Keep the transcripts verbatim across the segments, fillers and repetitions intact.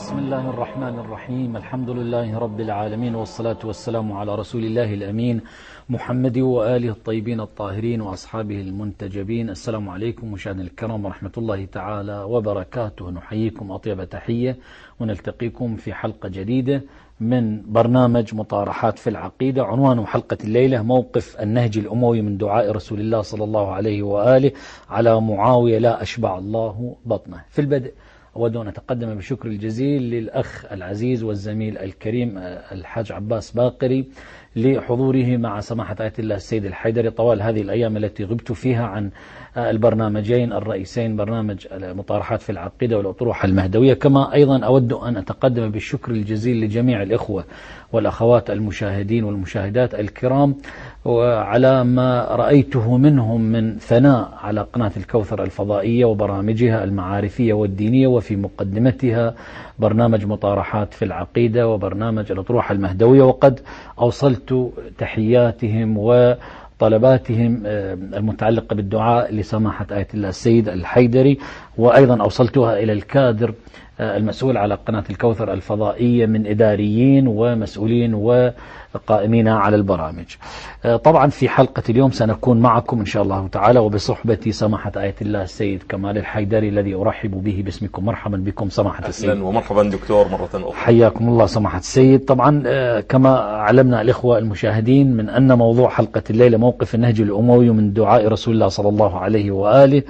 بسم الله الرحمن الرحيم. الحمد لله رب العالمين، والصلاة والسلام على رسول الله الأمين محمد وآله الطيبين الطاهرين وأصحابه المنتجبين. السلام عليكم مشاهدينا الكرام ورحمة الله تعالى وبركاته. نحييكم أطيب تحية ونلتقيكم في حلقة جديدة من برنامج مطارحات في العقيدة. عنوان حلقة الليلة: موقف النهج الأموي من دعاء رسول الله صلى الله عليه وآله على معاوية لا أشبع الله بطنه. في البدء أود أن أتقدم بشكر الجزيل للأخ العزيز والزميل الكريم الحاج عباس باقري لحضوره مع سماحة آية الله السيد الحيدري طوال هذه الأيام التي غبت فيها عن البرنامجين الرئيسين، برنامج مطارحات في العقيدة والأطروحة المهدوية. كما أيضا أود أن أتقدم بالشكر الجزيل لجميع الإخوة والأخوات المشاهدين والمشاهدات الكرام وعلى ما رأيته منهم من ثناء على قناة الكوثر الفضائية وبرامجها المعارفية والدينية، وفي مقدمتها برنامج مطارحات في العقيدة وبرنامج الأطروحة المهدوية. وقد أوصلت تحياتهم وطلباتهم المتعلقة بالدعاء لسماحة آية الله السيد الحيدري، وأيضا أوصلتها إلى الكادر المسؤول على قناة الكوثر الفضائية من إداريين ومسؤولين وقائمين على البرامج. طبعا في حلقة اليوم سنكون معكم إن شاء الله تعالى وبصحبة سماحة آية الله السيد كمال الحيدري الذي أرحب به باسمكم. مرحبا بكم سماحة السيد. أهلا ومرحبا دكتور مرة أخرى. حياكم الله سماحة السيد. طبعا كما علمنا الإخوة المشاهدين من أن موضوع حلقة الليلة موقف النهج الأموي من دعاء رسول الله صلى الله عليه وآله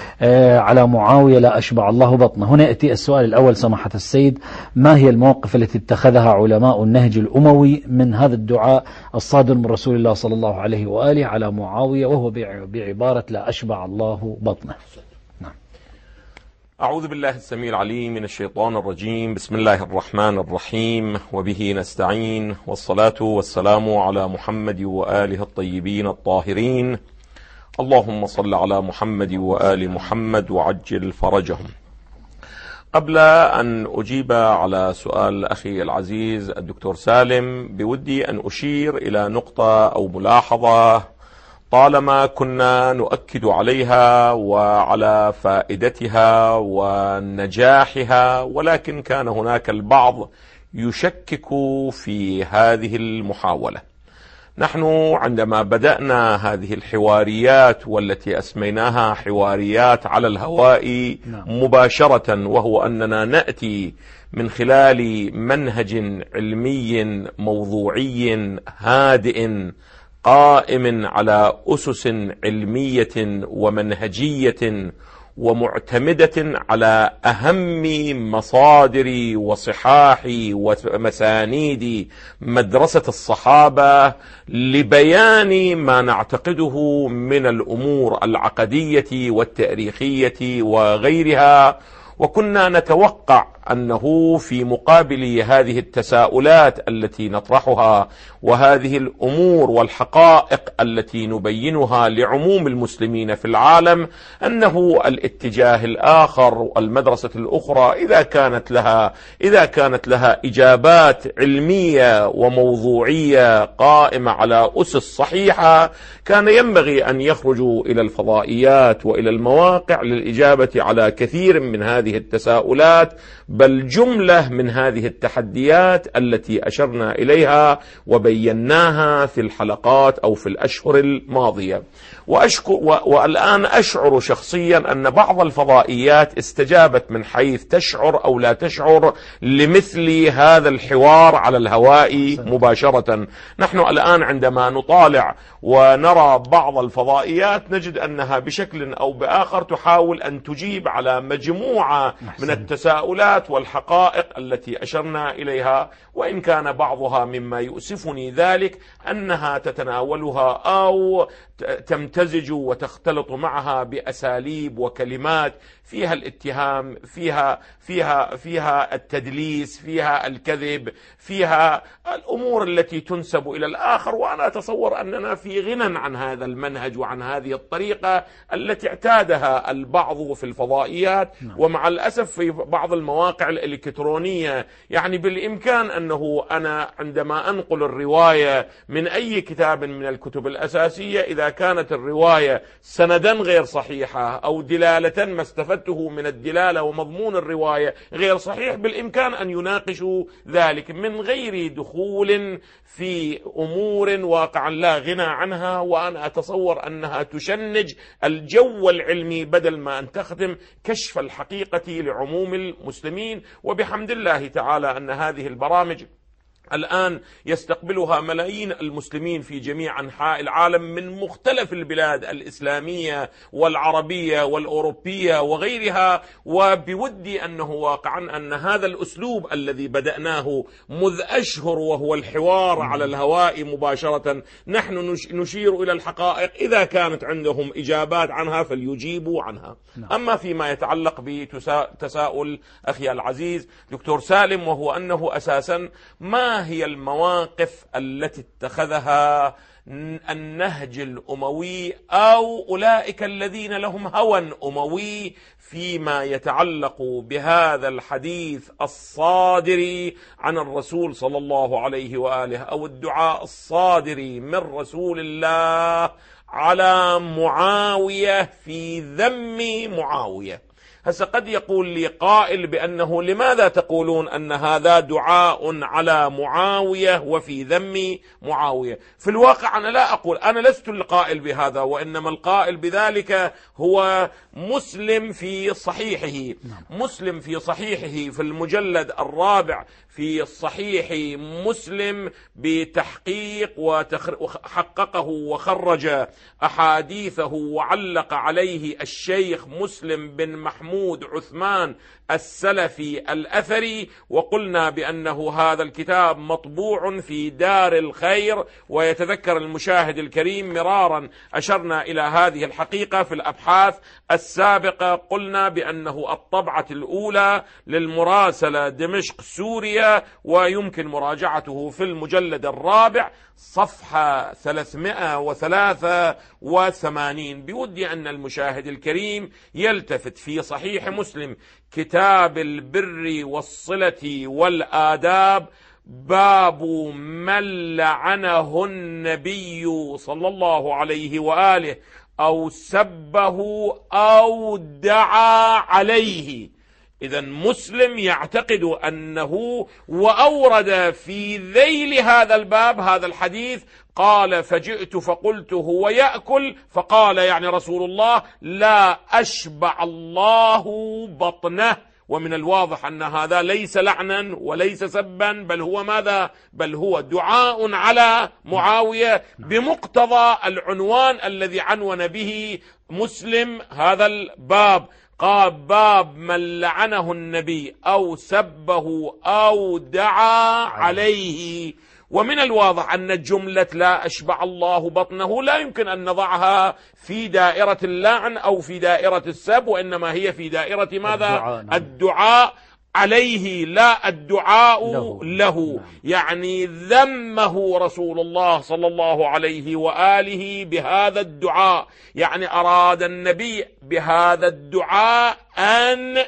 على معاوية لا أشبع الله بطنه. هنا يأتي السؤال الأول سماحة السيد: ما هي المواقف التي اتخذها علماء النهج الأموي من هذا الدعاء الصادر من رسول الله صلى الله عليه وآله على معاوية وهو بعبارة لا أشبع الله بطنه؟ نعم. أعوذ بالله السميع العليم من الشيطان الرجيم. بسم الله الرحمن الرحيم، وبه نستعين، والصلاة والسلام على محمد وآله الطيبين الطاهرين. اللهم صل على محمد وآل محمد وعجل فرجهم. قبل أن أجيب على سؤال أخي العزيز الدكتور سالم، بودي أن أشير إلى نقطة أو ملاحظة طالما كنا نؤكد عليها وعلى فائدتها ونجاحها، ولكن كان هناك البعض يشكك في هذه المحاولة. نحن عندما بدأنا هذه الحواريات والتي أسميناها حواريات على الهواء مباشرة، وهو أننا نأتي من خلال منهج علمي موضوعي هادئ قائم على أسس علمية ومنهجية ومعتمدة على أهم مصادر وصحاح ومسانيد مدرسة الصحابة لبيان ما نعتقده من الأمور العقدية والتاريخية وغيرها. وكنا نتوقع أنه في مقابل هذه التساؤلات التي نطرحها وهذه الأمور والحقائق التي نبينها لعموم المسلمين في العالم، أنه الاتجاه الآخر المدرسة الأخرى إذا كانت لها إذا كانت لها إجابات علمية وموضوعية قائمة على أسس صحيحة، كان ينبغي أن يخرجوا إلى الفضائيات وإلى المواقع للإجابة على كثير من هذه التساؤلات، بل جملة من هذه التحديات التي أشرنا إليها وبيناها في الحلقات أو في الأشهر الماضية. وأشكر والآن أشعر شخصيا أن بعض الفضائيات استجابت من حيث تشعر أو لا تشعر لمثل هذا الحوار على الهواء مباشرة. نحن الآن عندما نطالع ونرى بعض الفضائيات نجد أنها بشكل أو بآخر تحاول أن تجيب على مجموعة من التساؤلات والحقائق التي أشرنا إليها، وإن كان بعضها مما يؤسفني ذلك أنها تتناولها أو تمتزج وتختلط معها بأساليب وكلمات فيها الاتهام، فيها فيها فيها التدليس، فيها الكذب، فيها الأمور التي تنسب إلى الآخر. وأنا أتصور أننا في غنى عن هذا المنهج وعن هذه الطريقة التي اعتادها البعض في الفضائيات ومع الأسف في بعض المواقع الإلكترونية. يعني بالإمكان أنه أنا عندما أنقل الرواية من أي كتاب من الكتب الأساسية، إذا كانت الرواية سندا غير صحيحة أو دلالة ما استفدت استفدته من الدلالة ومضمون الرواية غير صحيح، بالإمكان أن يناقشوا ذلك من غير دخول في أمور واقعا لا غنى عنها، وأنا أتصور أنها تشنج الجو العلمي بدل ما أن تخدم كشف الحقيقة لعموم المسلمين. وبحمد الله تعالى أن هذه البرامج الآن يستقبلها ملايين المسلمين في جميع أنحاء العالم من مختلف البلاد الإسلامية والعربية والأوروبية وغيرها. وبودي أنه واقعا أن هذا الأسلوب الذي بدأناه منذ أشهر وهو الحوار على الهواء مباشرة، نحن نشير إلى الحقائق، إذا كانت عندهم إجابات عنها فليجيبوا عنها. أما فيما يتعلق بتساؤل أخي العزيز دكتور سالم، وهو أنه أساسا ما هي المواقف التي اتخذها النهج الأموي أو أولئك الذين لهم هوى أموي فيما يتعلق بهذا الحديث الصادر عن الرسول صلى الله عليه وآله، أو الدعاء الصادر من رسول الله على معاوية في ذم معاوية. هسه قد يقول لي قائل بأنه لماذا تقولون أن هذا دعاء على معاوية وفي ذم معاوية؟ في الواقع أنا لا أقول، أنا لست القائل بهذا، وإنما القائل بذلك هو مسلم في صحيحه. مسلم في صحيحه في المجلد الرابع في الصحيح مسلم بتحقيق وحققه وخرج أحاديثه وعلق عليه الشيخ مسلم بن محمود عثمان السلفي الأثري، وقلنا بأنه هذا الكتاب مطبوع في دار الخير. ويتذكر المشاهد الكريم مرارا أشرنا إلى هذه الحقيقة في الأبحاث السابقة، قلنا بأنه الطبعة الأولى للمراسلة دمشق سوريا، ويمكن مراجعته في المجلد الرابع صفحة ثلاثمائة وثلاثة وثمانين. بودي أن المشاهد الكريم يلتفت في صحيح مسلم كتاب البر والصلة والآداب، باب من لعنه النبي صلى الله عليه وآله أو سبه أو دعا عليه. إذا مسلم يعتقد أنه، وأورد في ذيل هذا الباب هذا الحديث، قال فجئت فقلت هو يأكل، فقال يعني رسول الله لا أشبع الله بطنه. ومن الواضح أن هذا ليس لعنا وليس سبا، بل هو ماذا؟ بل هو دعاء على معاوية بمقتضى العنوان الذي عنون به مسلم هذا الباب. قال باب من لعنه النبي أو سبه أو دعا عليه. ومن الواضح أن جملة لا أشبع الله بطنه لا يمكن أن نضعها في دائرة اللعن أو في دائرة السب، وإنما هي في دائرة ماذا؟ الدعاء, نعم. الدعاء عليه لا الدعاء له, له. يعني ذمه رسول الله صلى الله عليه وآله بهذا الدعاء، يعني أراد النبي بهذا الدعاء أن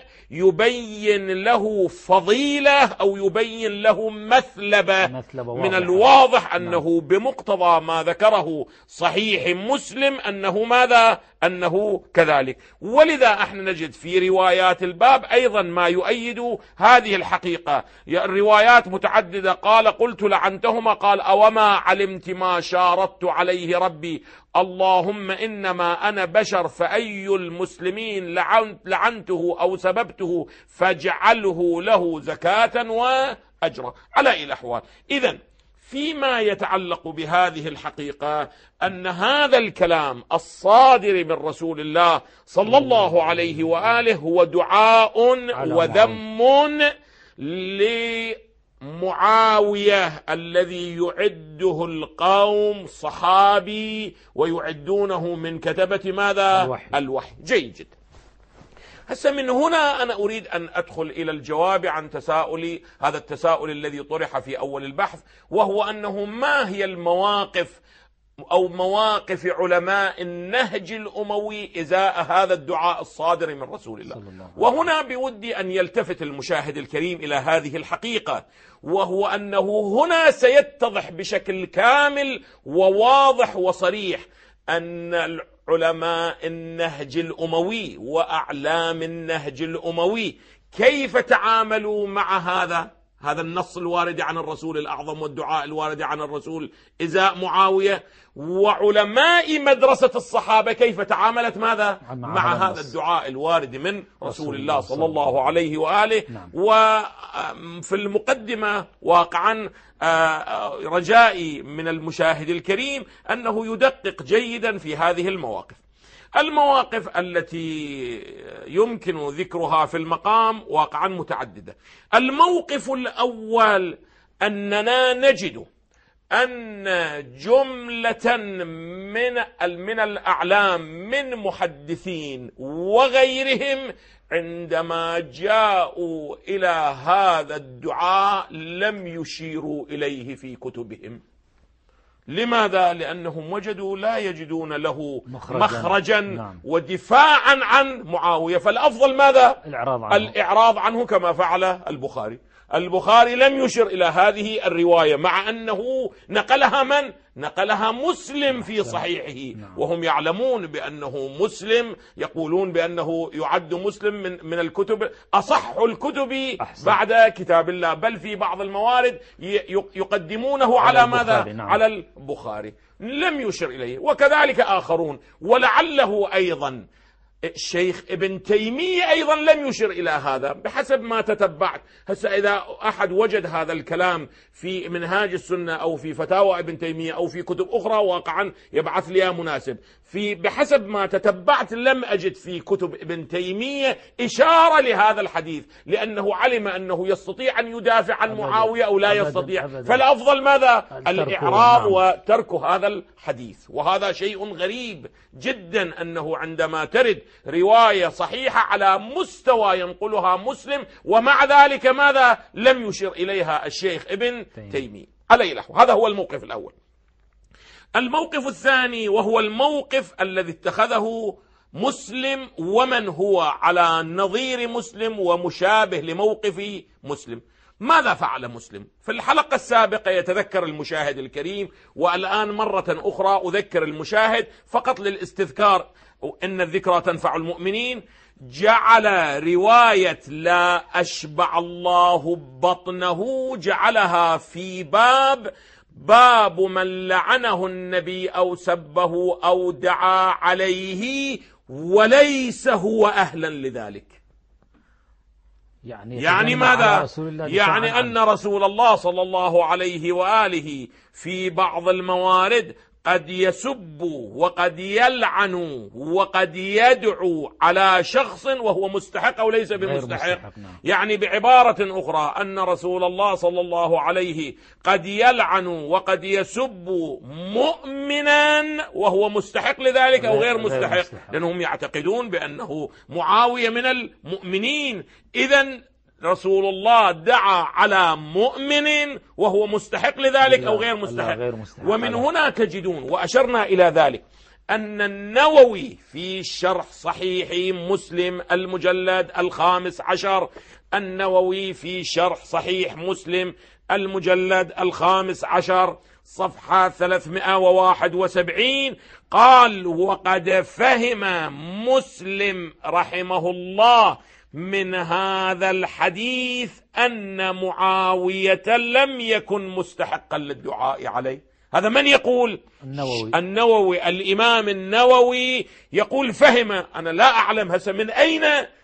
يبين له فضيلة أو يبين له مثلبة. من الواضح أنه بمقتضى ما ذكره صحيح مسلم أنه ماذا؟ أنه كذلك. ولذا احنا نجد في روايات الباب أيضا ما يؤيد هذه الحقيقة، الروايات متعددة. قال قلت لعنتهما، قال أوما علمت ما شارطت عليه ربي، اللهم إنما أنا بشر فأي المسلمين لعنته أو سببته فاجعله له زكاة وأجرا. على أي الأحوال، إذن فيما يتعلق بهذه الحقيقة أن هذا الكلام الصادر من رسول الله صلى الله عليه وآله هو دعاء وذم لمعاوية الذي يعده القوم صحابي ويعدونه من كتبة ماذا؟ الوحي, الوحي. جيد جدا. هسه من هنا أنا أريد أن أدخل إلى الجواب عن تساؤلي، هذا التساؤل الذي طرح في أول البحث، وهو أنه ما هي المواقف أو مواقف علماء النهج الأموي إزاء هذا الدعاء الصادر من رسول الله. وهنا بودي أن يلتفت المشاهد الكريم إلى هذه الحقيقة، وهو أنه هنا سيتضح بشكل كامل وواضح وصريح أن علماء النهج الأموي وأعلام النهج الأموي كيف تعاملوا مع هذا هذا النص الوارد عن الرسول الأعظم والدعاء الوارد عن الرسول إزاء معاوية، وعلماء مدرسة الصحابة كيف تعاملت ماذا مع, مع هذا الدعاء الوارد من رسول الله صلى الله عليه وآله. نعم. وفي المقدمة واقعا رجائي من المشاهد الكريم أنه يدقق جيدا في هذه المواقف المواقف التي يمكن ذكرها في المقام واقعا متعددة. الموقف الأول أننا نجد أن جملة من من الأعلام من محدثين وغيرهم عندما جاءوا إلى هذا الدعاء لم يشيروا إليه في كتبهم. لماذا؟ لأنهم وجدوا لا يجدون له مخرجا, مخرجا نعم. ودفاعا عن معاوية، فالأفضل ماذا؟ الإعراض عنه. الإعراض عنه كما فعل البخاري. البخاري لم يشر إلى هذه الرواية مع أنه نقلها من؟ نقلها مسلم في صحيحه. نعم. وهم يعلمون بأنه مسلم، يقولون بأنه يعد مسلم من, من الكتب أصح الكتب أحسن. بعد كتاب الله، بل في بعض الموارد يقدمونه على, على ماذا؟ نعم. على البخاري. لم يشر إليه، وكذلك آخرون، ولعله أيضا الشيخ ابن تيمية أيضا لم يشر إلى هذا بحسب ما تتبعت. هسه إذا أحد وجد هذا الكلام في منهاج السنة أو في فتاوى ابن تيمية أو في كتب أخرى واقعا يبعث لي مناسب. في بحسب ما تتبعت لم أجد في كتب ابن تيمية إشارة لهذا الحديث، لأنه علم أنه يستطيع أن يدافع عن معاوية أو لا يستطيع. فالأفضل ماذا؟ الإعراض وترك هذا الحديث. وهذا شيء غريب جدا أنه عندما ترد رواية صحيحة على مستوى ينقلها مسلم ومع ذلك ماذا؟ لم يشر إليها الشيخ ابن تيمية عليه رحمه. هذا هو الموقف الأول. الموقف الثاني وهو الموقف الذي اتخذه مسلم ومن هو على نظير مسلم ومشابه لموقف مسلم. ماذا فعل مسلم؟ في الحلقة السابقة يتذكر المشاهد الكريم، والآن مرة أخرى أذكر المشاهد فقط للاستذكار إن الذكرى تنفع المؤمنين. جعل رواية لا أشبع الله بطنه جعلها في باب باب من لعنه النبي أو سبه أو دعا عليه وليس هو أهلا لذلك. يعني, يعني ماذا؟ يعني أن رسول الله صلى الله عليه وآله في بعض الموارد قد يسب وقد يلعن وقد يدعو على شخص وهو مستحق أو ليس بمستحق. يعني بعبارة أخرى أن رسول الله صلى الله عليه قد يلعن وقد يسب مؤمنا وهو مستحق لذلك أو غير مستحق، لأنهم يعتقدون بأنه معاوية من المؤمنين. إذن رسول الله دعا على مؤمن وهو مستحق لذلك أو غير مستحق. غير مستحق. ومن هنا تجدون وأشرنا إلى ذلك أن النووي في شرح صحيح مسلم المجلد الخامس عشر النووي في شرح صحيح مسلم المجلد الخامس عشر صفحة ثلاثمائة وواحد وسبعين قال: وقد فهم مسلم رحمه الله من هذا الحديث أن معاوية لم يكن مستحقا للدعاء عليه. هذا من يقول؟ النووي. النووي الإمام النووي يقول فهم. أنا لا أعلم هسه من أين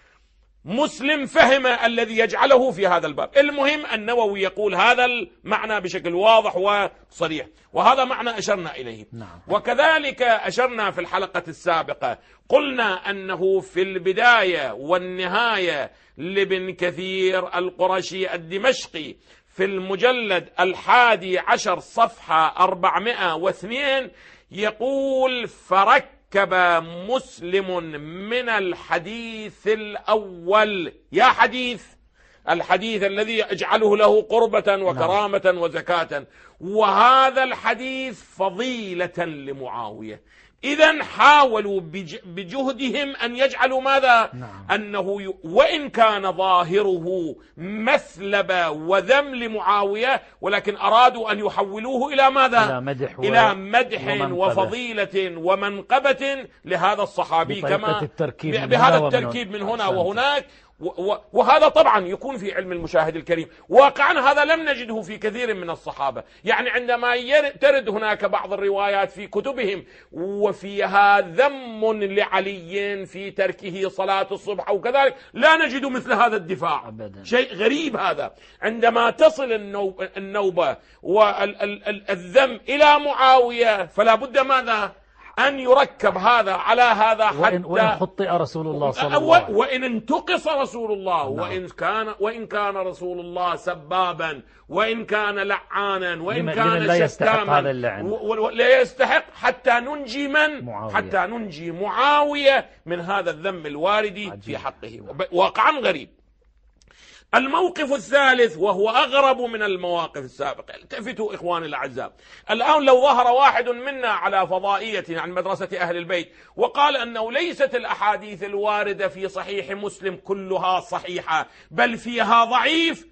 مسلم فهم الذي يجعله في هذا الباب. المهم النووي يقول هذا المعنى بشكل واضح وصريح، وهذا معنى أشرنا إليه. نعم. وكذلك أشرنا في الحلقة السابقة قلنا أنه في البداية والنهاية لابن كثير القرشي الدمشقي في المجلد الحادي عشر صفحة أربعمائة واثنين يقول: فرك كب مسلم من الحديث الأول. يا حديث الحديث الذي يجعله له قربة وكرامة وزكاة، وهذا الحديث فضيلة لمعاوية. إذن حاولوا بجهدهم أن يجعلوا ماذا؟ نعم. أنه ي... وإن كان ظاهره مثلبة وذم لمعاوية، ولكن أرادوا أن يحولوه إلى ماذا؟ إلى مدح, و... إلى مدح ومنقبة. وفضيلة ومنقبة لهذا الصحابي، كما التركيب بهذا التركيب من هنا وهناك. وهذا طبعا يكون في علم المشاهد الكريم. واقعا هذا لم نجده في كثير من الصحابة. يعني عندما ترد هناك بعض الروايات في كتبهم وفيها ذم لعلي في تركه صلاة الصبح أو كذلك، لا نجد مثل هذا الدفاع أبداً. شيء غريب هذا. عندما تصل النوبة والذم إلى معاوية فلا بد ماذا؟ أن يركب هذا على هذا، حتى وإن, وإن خطئ رسول الله صلى الله عليه وسلم، وإن انتقص رسول الله، نعم. وإن كان وإن كان رسول الله سبابا، وإن كان لعانا، وإن كان لا يستحق هذا اللعن، لا يستحق، حتى ننجي من؟ معاوية. حتى ننجي معاوية من هذا الذم الوارد عجيب. في حقه. واقعا غريب. الموقف الثالث وهو أغرب من المواقف السابقة. التفتوا إخواني الأعزاء، الآن لو ظهر واحد منا على فضائية عن مدرسة أهل البيت وقال أنه ليست الأحاديث الواردة في صحيح مسلم كلها صحيحة، بل فيها ضعيف،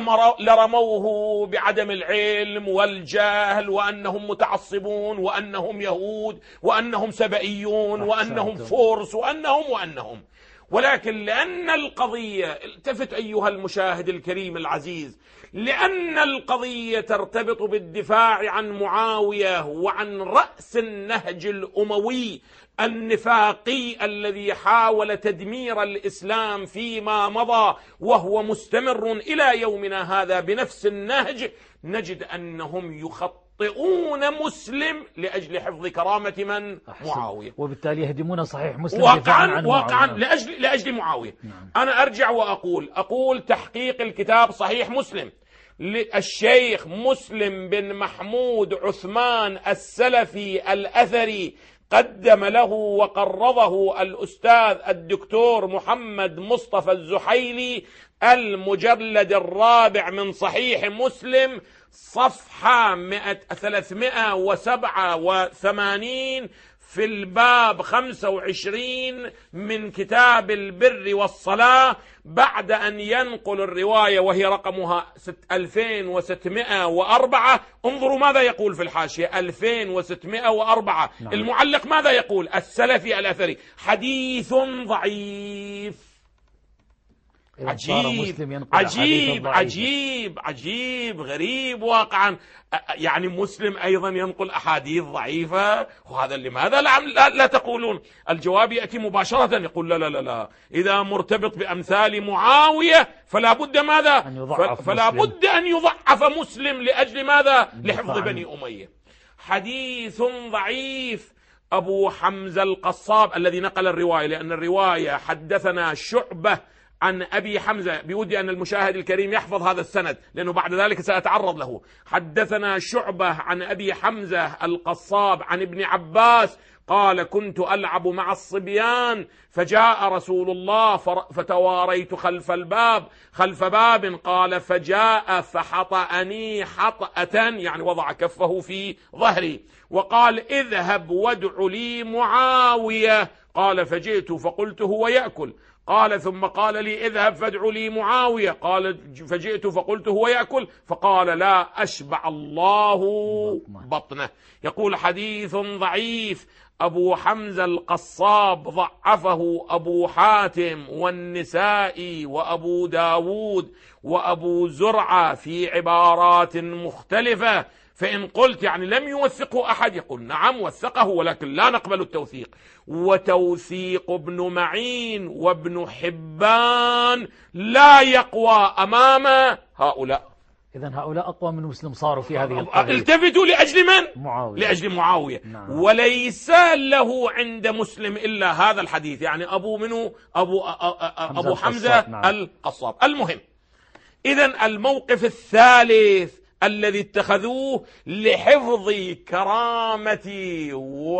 لرموه بعدم العلم والجهل، وأنهم متعصبون، وأنهم يهود، وأنهم سبئيون، وأنهم فرس، وأنهم وأنهم ولكن لأن القضية، التفت أيها المشاهد الكريم العزيز، لأن القضية ترتبط بالدفاع عن معاوية وعن رأس النهج الأموي النفاقي الذي حاول تدمير الإسلام فيما مضى وهو مستمر إلى يومنا هذا بنفس النهج، نجد أنهم يخطئون مسلم لأجل حفظ كرامة من؟ معاوية. وبالتالي يهدمون صحيح مسلم واقعا واقعا لأجل لأجل معاوية. نعم. أنا أرجع وأقول أقول تحقيق الكتاب صحيح مسلم للشيخ مسلم بن محمود عثمان السلفي الأثري، قدم له وقرضه الأستاذ الدكتور محمد مصطفى الزحيلي المجلد الرابع من صحيح مسلم، صفحة ثلاثمائة وسبعة وثمانين في الباب خمسة وعشرين من كتاب البر والصلاة، بعد أن ينقل الرواية وهي رقمها ألفين وستمائة وأربعة. انظروا ماذا يقول في الحاشية ألفين وستمائة وأربعة. نعم. المعلق ماذا يقول؟ السلفي الأثري: حديث ضعيف. عجيب عجيب عجيب عجيب غريب واقعا. يعني مسلم أيضا ينقل أحاديث ضعيفة، وهذا لماذا لا, لا, لا تقولون؟ الجواب يأتي مباشرة، يقول لا لا لا لا إذا مرتبط بأمثال معاوية فلا بد ماذا؟ فلا بد أن يضعف مسلم لأجل ماذا؟ لحفظ بني أمية. حديث ضعيف. أبو حمزة القصاب الذي نقل الرواية، لأن الرواية حدثنا شعبة عن أبي حمزة، بودي أن المشاهد الكريم يحفظ هذا السند لأنه بعد ذلك سأتعرض له. حدثنا شعبة عن أبي حمزة القصاب عن ابن عباس قال: كنت ألعب مع الصبيان فجاء رسول الله فتواريت خلف الباب خلف باب، قال فجاء فحطأني حطأة، يعني وضع كفه في ظهري، وقال: اذهب وادع لي معاوية. قال فجئت فقلت هو يأكل. قال ثم قال لي: اذهب فادع لي معاوية. قال فجئت فقلت هو يأكل. فقال: لا أشبع الله بطنه. يقول حديث ضعيف. أبو حمزة القصاب ضعفه أبو حاتم والنسائي وأبو داود وأبو زرعة في عبارات مختلفة. فإن قلت يعني لم يوثقه أحد، يقول نعم وثقه ولكن لا نقبل التوثيق. وتوثيق ابن معين وابن حبان لا يقوى أمام هؤلاء. إذن هؤلاء أقوى من مسلم صاروا في هذه القضية. التفتوا لأجل من؟ معاوية. لأجل معاوية. نعم. وليس له عند مسلم إلا هذا الحديث، يعني أبو منه أبو, أبو حمزة نعم. القصاب. المهم، إذن الموقف الثالث الذي اتخذوه لحفظ كرامة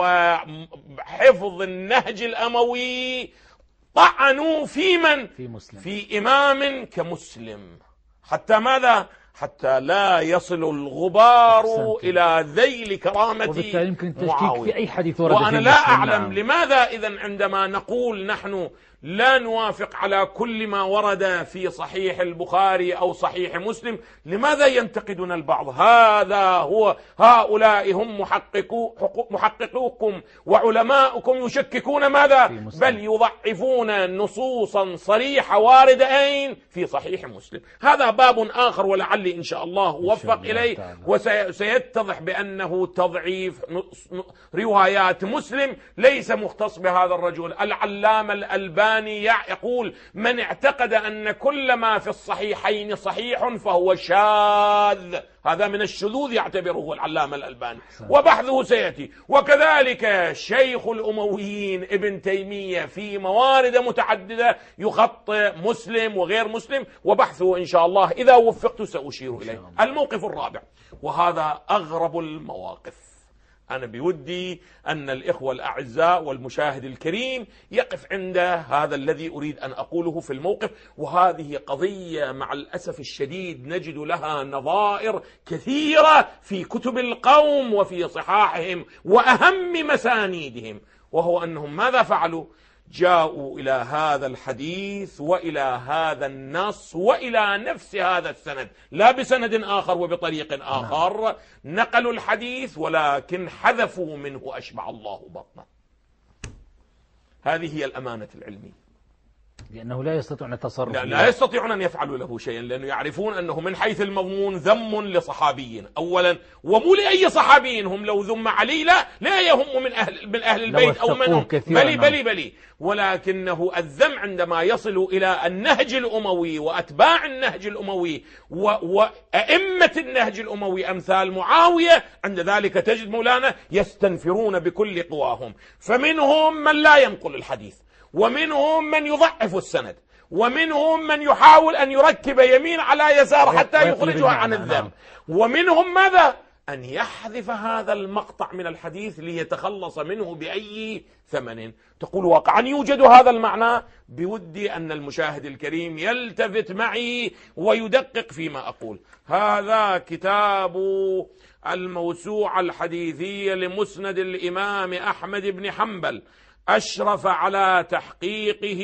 وحفظ النهج الأموي، طعنوا في من؟ في مسلم. في إمام كمسلم. حتى ماذا؟ حتى لا يصل الغبار أحسنت. إلى ذيل كرامة وبالتالي يمكن التشكيك معاوية. في أي حديث ورد وأنا في لا مسلم. أعلم نعم. لماذا إذن عندما نقول نحن لا نوافق على كل ما ورد في صحيح البخاري أو صحيح مسلم، لماذا ينتقدنا البعض؟ هذا هو هؤلاء هم محققو محققوكم وعلماؤكم يشككون ماذا؟ بل يضعفون نصوصا صريحة واردة أين؟ في صحيح مسلم. هذا باب آخر ولعلي إن شاء الله وفق إليه وسيتضح بأنه تضعيف روايات مسلم ليس مختص بهذا الرجل. العلامة الألباني يقول: من اعتقد أن كل ما في الصحيحين صحيح فهو شاذ. هذا من الشذوذ يعتبره العلامة الألباني، وبحثه سيأتي. وكذلك شيخ الأمويين ابن تيمية في موارد متعددة يخطئ مسلم وغير مسلم، وبحثه إن شاء الله إذا وفقت سأشير إليه. الموقف الرابع، وهذا أغرب المواقف، أنا بودي أن الإخوة الأعزاء والمشاهد الكريم يقف عند هذا الذي أريد أن أقوله في الموقف. وهذه قضية مع الأسف الشديد نجد لها نظائر كثيرة في كتب القوم وفي صحاحهم وأهم مسانيدهم، وهو أنهم ماذا فعلوا؟ جاءوا إلى هذا الحديث وإلى هذا النص وإلى نفس هذا السند، لا بسند آخر وبطريق آخر، نقلوا الحديث ولكن حذفوا منه أشبع الله بطنه. هذه هي الأمانة العلمية، لأنه لا يستطيعون التصرف، لا, لا يستطيعون أن يفعلوا له شيئا، لأنه يعرفون أنه من حيث المضمون ذم لصحابي أولا، ومو لأي صحابي، هم لو ذم علي لا لا يهم من أهل, من أهل البيت أو منهم، بلي بلي بلي ولكنه الذم عندما يصل إلى النهج الأموي وأتباع النهج الأموي وأئمة النهج الأموي أمثال معاوية، عند ذلك تجد مولانا يستنفرون بكل قواهم. فمنهم من لا ينقل الحديث، ومنهم من يضعف السند، ومنهم من يحاول أن يركب يمين على يسار حتى يخرجها عن الذم، ومنهم ماذا؟ أن يحذف هذا المقطع من الحديث ليتخلص منه بأي ثمن. تقول واقعا يوجد هذا المعنى؟ بودي أن المشاهد الكريم يلتفت معي ويدقق فيما أقول. هذا كتاب الموسوعة الحديثية لمسند الإمام أحمد بن حنبل، أشرف على تحقيقه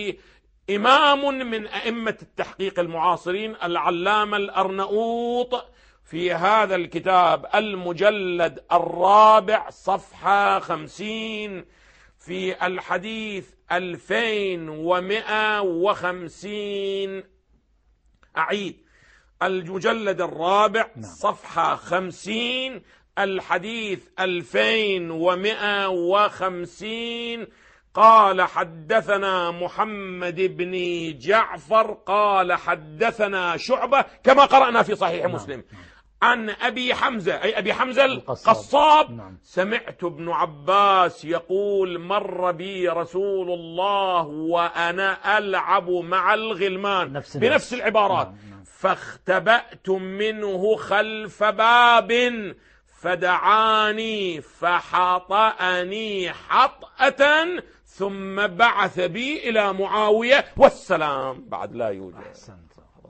إمام من أئمة التحقيق المعاصرين العلامة الأرنؤوط، في هذا الكتاب المجلد الرابع صفحة خمسين في الحديث ألفين ومئة وخمسين. أعيد: المجلد الرابع صفحة خمسين الحديث ألفين ومئة وخمسين. قال: حدثنا محمد بن جعفر قال حدثنا شعبة، كما قرأنا في صحيح مسلم، عن أبي حمزة أي أبي حمزة القصاب. نعم. سمعت ابن عباس يقول: مر بي رسول الله وأنا ألعب مع الغلمان، نفس بنفس العبارات. نعم. نعم. فاختبأت منه خلف باب فدعاني فحطأني حطأة ثم بعث بي إلى معاوية والسلام. بعد لا يوجد. أحسنت.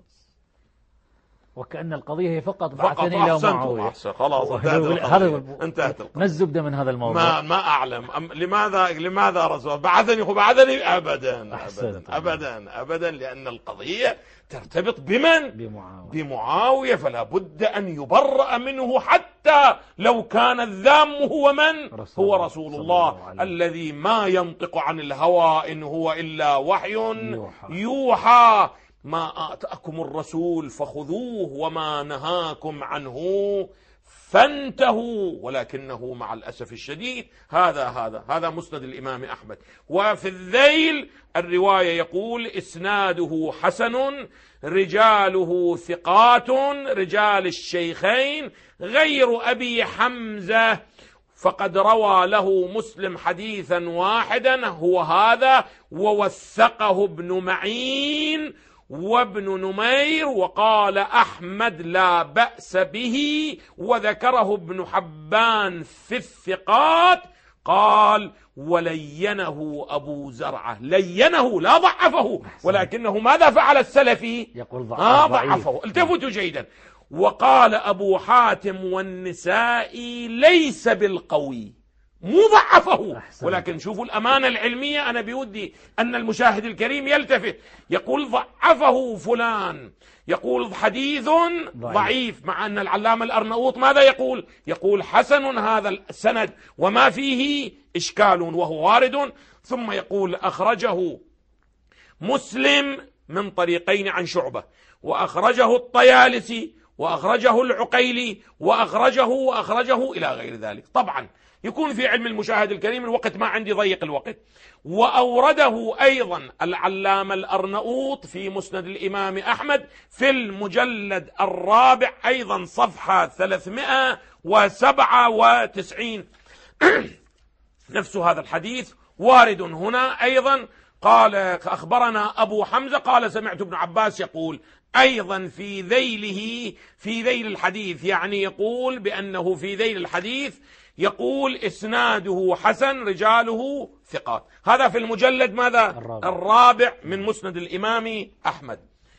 وكأن القضية هي فقط بعثني إلى معاوية. خلاص انتهت القضية. ما الزبدة من هذا الموضوع؟ ما ما أعلم. لماذا لماذا رسول بعثني بعثني أبدا أبدا أبدا أبدا لأن القضية ترتبط بمن؟ بمعاوية. بمعاوية، فلا بد أن يبرأ منه حتى لو كان الذام هو من؟ رسول هو رسول الله, الله الذي ما ينطق عن الهوى إن هو إلا وحي يوحى, يوحى. ما آتاكم الرسول فخذوه وما نهاكم عنه فانتهوا. ولكنه مع الأسف الشديد هذا هذا هذا مسند الإمام أحمد. وفي الذيل الرواية يقول: إسناده حسن رجاله ثقات رجال الشيخين غير أبي حمزة، فقد روى له مسلم حديثا واحدا هو هذا، ووثقه ابن معين وابن نمير، وقال أحمد لا بأس به، وذكره ابن حبان في الثقات. قال ولينه أبو زرعة، لينه لا ضعفه، ولكنه ماذا فعل السلفي؟ يقول ضعف آه ضعفه. التفتوا جيدا. وقال أبو حاتم والنسائي ليس بالقوي، مو ضعفه، ولكن شوفوا الأمانة العلمية. أنا بودي أن المشاهد الكريم يلتفت، يقول ضعفه فلان، يقول حديث ضعيف، مع أن العلامة الأرناؤوط ماذا يقول؟ يقول حسن هذا السند وما فيه إشكال وهو وارد. ثم يقول أخرجه مسلم من طريقين عن شعبة، وأخرجه الطيالسي، وأخرجه العقيلي، وأخرجه وأخرجه إلى غير ذلك. طبعا يكون في علم المشاهد الكريم، الوقت ما عندي ضيق الوقت. وأورده أيضا العلامة الأرناؤوط في مسند الإمام أحمد في المجلد الرابع أيضا صفحة ثلاثمائة وسبعة وتسعين نفس هذا الحديث وارد هنا أيضا. قال أخبرنا أبو حمزة قال سمعت ابن عباس يقول أيضا في ذيله، في ذيل الحديث، يعني يقول بأنه في ذيل الحديث يقول إسناده حسن رجاله ثقات. هذا في المجلد ماذا؟ الرابع, الرابع من مسند الإمام أحمد.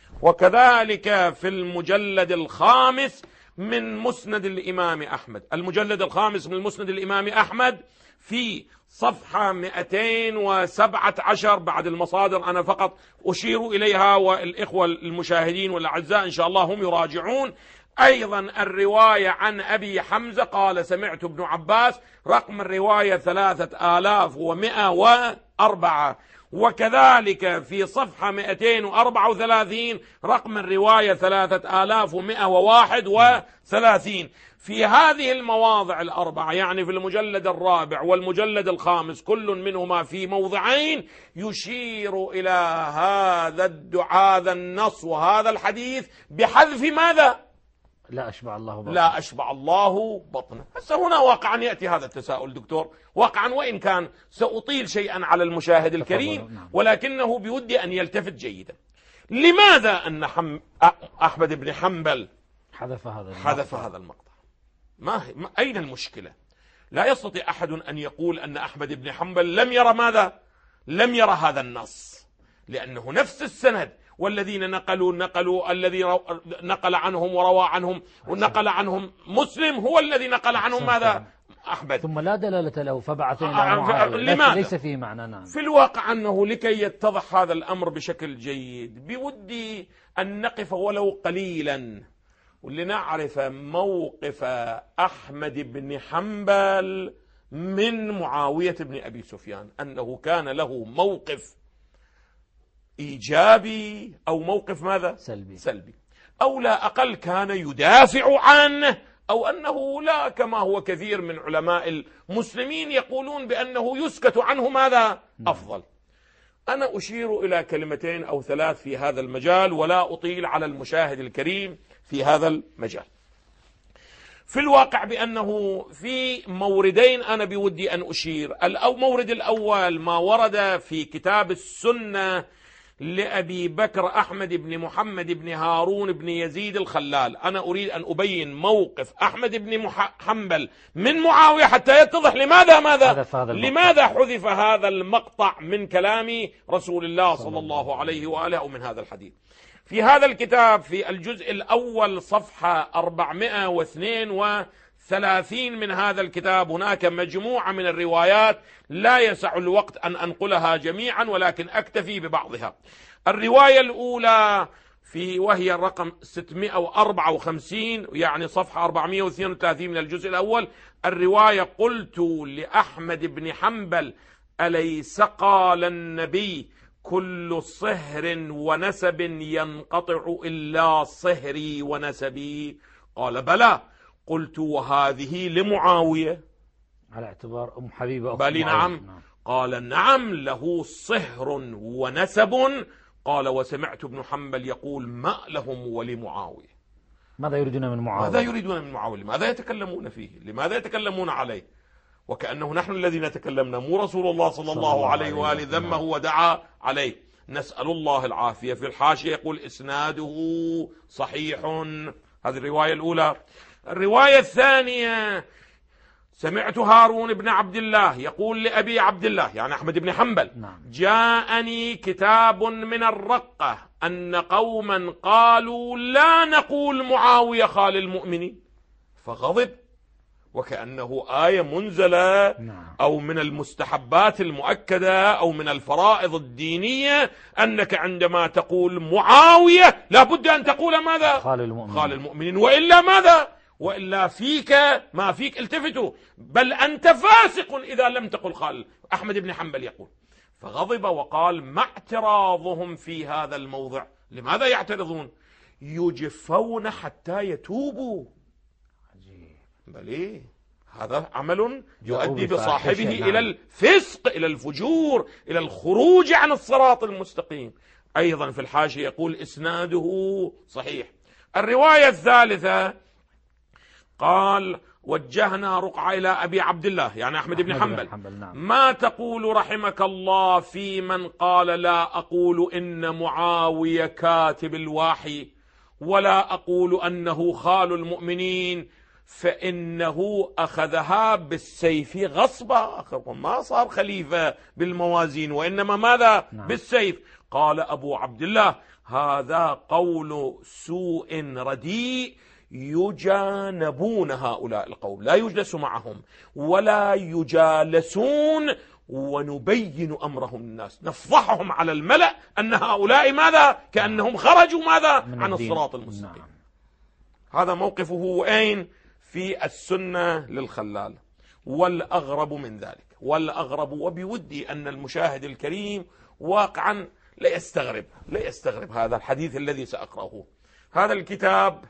وكذلك في المجلد الخامس من مسند الإمام أحمد، المجلد الخامس من مسند الإمام أحمد في صفحة مئتين وسبعة عشر بعد المصادر، أنا فقط أشير إليها والإخوة المشاهدين والأعزاء إن شاء الله هم يراجعون. أيضا الرواية عن أبي حمزة قال سمعت ابن عباس، رقم الرواية ثلاثة آلاف ومئة وأربعة. وكذلك في صفحة مئتين وأربعة وثلاثين رقم الرواية ثلاثة آلاف ومئة وواحد وثلاثين. في هذه المواضع الأربعة، يعني في المجلد الرابع والمجلد الخامس، كل منهما في موضعين يشير إلى هذا الدعاء، هذا النص وهذا الحديث بحذف ماذا؟ لا أشبع الله بطنه. لا أشبع الله بطنه. هسه هنا واقعا يأتي هذا التساؤل دكتور، واقعا وإن كان سأطيل شيئا على المشاهد الكريم، ولكنه بودي أن يلتفت جيدا. لماذا أن حم... أحمد بن حنبل حذف هذا حذف هذا المقطع؟ ما أين المشكلة؟ لا يستطيع أحد أن يقول أن أحمد بن حنبل لم يرى ماذا؟ لم يرى هذا النص، لأنه نفس السند، والذين نقلوا نقلوا الذي نقل عنهم وروى عنهم ونقل عنهم مسلم هو الذي نقل عنهم ماذا؟ أحمد. ثم لا دلالة له فبعثنا إلى معاوية. لماذا؟ ليس فيه معنى. نعم. في الواقع أنه لكي يتضح هذا الأمر بشكل جيد بودي أن نقف ولو قليلا ولنعرف موقف أحمد بن حنبل من معاوية بن أبي سفيان، أنه كان له موقف إيجابي أو موقف ماذا؟ سلبي. سلبي، أو لا أقل كان يدافع عنه، أو أنه لا، كما هو كثير من علماء المسلمين يقولون بأنه يسكت عنه ماذا؟ أفضل. أنا أشير إلى كلمتين أو ثلاث في هذا المجال ولا أطيل على المشاهد الكريم في هذا المجال. في الواقع بأنه في موردين أنا بودي أن أشير. أو مورد الأول ما ورد في كتاب السنة لأبي بكر أحمد بن محمد بن هارون بن يزيد الخلال. أنا أريد أن أبين موقف أحمد بن حنبل من معاوية حتى يتضح لماذا ماذا لماذا حذف هذا المقطع من كلام رسول الله صلى الله عليه وآله أو من هذا الحديث. في هذا الكتاب في الجزء الأول صفحة أربعمائة واثنين وثلاثين من هذا الكتاب هناك مجموعة من الروايات لا يسع الوقت أن أنقلها جميعا، ولكن أكتفي ببعضها. الرواية الأولى في وهي الرقم ستمائة وأربعة وخمسين، يعني صفحة أربعمائة واثنين وثلاثين من الجزء الأول. الرواية: قلت لأحمد بن حنبل أليس قال النبي كل صهر ونسب ينقطع إلا صهري ونسبي؟ قال بلى. قلت وهذه لمعاوية على اعتبار أم حبيبة بل نعم. نعم قال نعم له صهر ونسب. قال وسمعت ابن حنبل يقول ما لهم ولمعاوية. ماذا يريدون من معاوية؟ ماذا يريدون من معاوية؟ لماذا يتكلمون فيه؟ لماذا يتكلمون عليه؟ وكأنه نحن الذين تكلمنا، مو رسول الله صلى الله عليه وآله ذمه ودعا عليه. نسأل الله العافية. في الحاشية يقول إسناده صحيح. هذه الرواية الأولى. الرواية الثانية سمعت هارون بن عبد الله يقول لأبي عبد الله يعني أحمد بن حنبل نعم. جاءني كتاب من الرقة أن قوما قالوا لا نقول معاوية خال المؤمنين، فغضب وكأنه آية منزلة أو من المستحبات المؤكدة أو من الفرائض الدينية أنك عندما تقول معاوية لابد أن تقول ماذا؟ خال المؤمنين, خال المؤمنين وإلا ماذا؟ وإلا فيك ما فيك. التفتوا، بل أنت فاسق إذا لم تقل خال. أحمد بن حنبل يقول فغضب وقال ما اعتراضهم في هذا الموضع؟ لماذا يعترضون؟ يجفون حتى يتوبوا. بل إيه؟ هذا عمل يؤدي بصاحبه إلى الفسق، إلى الفجور، إلى الخروج عن الصراط المستقيم. أيضا في الحاشية يقول إسناده صحيح. الرواية الثالثة قال وجهنا رقعة إلى أبي عبد الله يعني أحمد بن حنبل نعم. ما تقول رحمك الله في من قال لا أقول إن معاوية كاتب الوحي ولا أقول أنه خال المؤمنين فإنه أخذها بالسيف غصبا، ما صار خليفة بالموازين وإنما ماذا؟ نعم. بالسيف. قال أبو عبد الله هذا قول سوء رديء يجانبون هؤلاء القوم، لا يجلس معهم ولا يجالسون ونبين أمرهم الناس، نفضحهم على الملأ أن هؤلاء ماذا؟ كأنهم خرجوا ماذا؟ عن الصراط المستقيم. نعم. هذا موقفه أين؟ في السنة للخلال. والأغرب من ذلك، والأغرب وبودي أن المشاهد الكريم واقعا لا يستغرب لا يستغرب هذا الحديث الذي سأقرأه. هذا الكتاب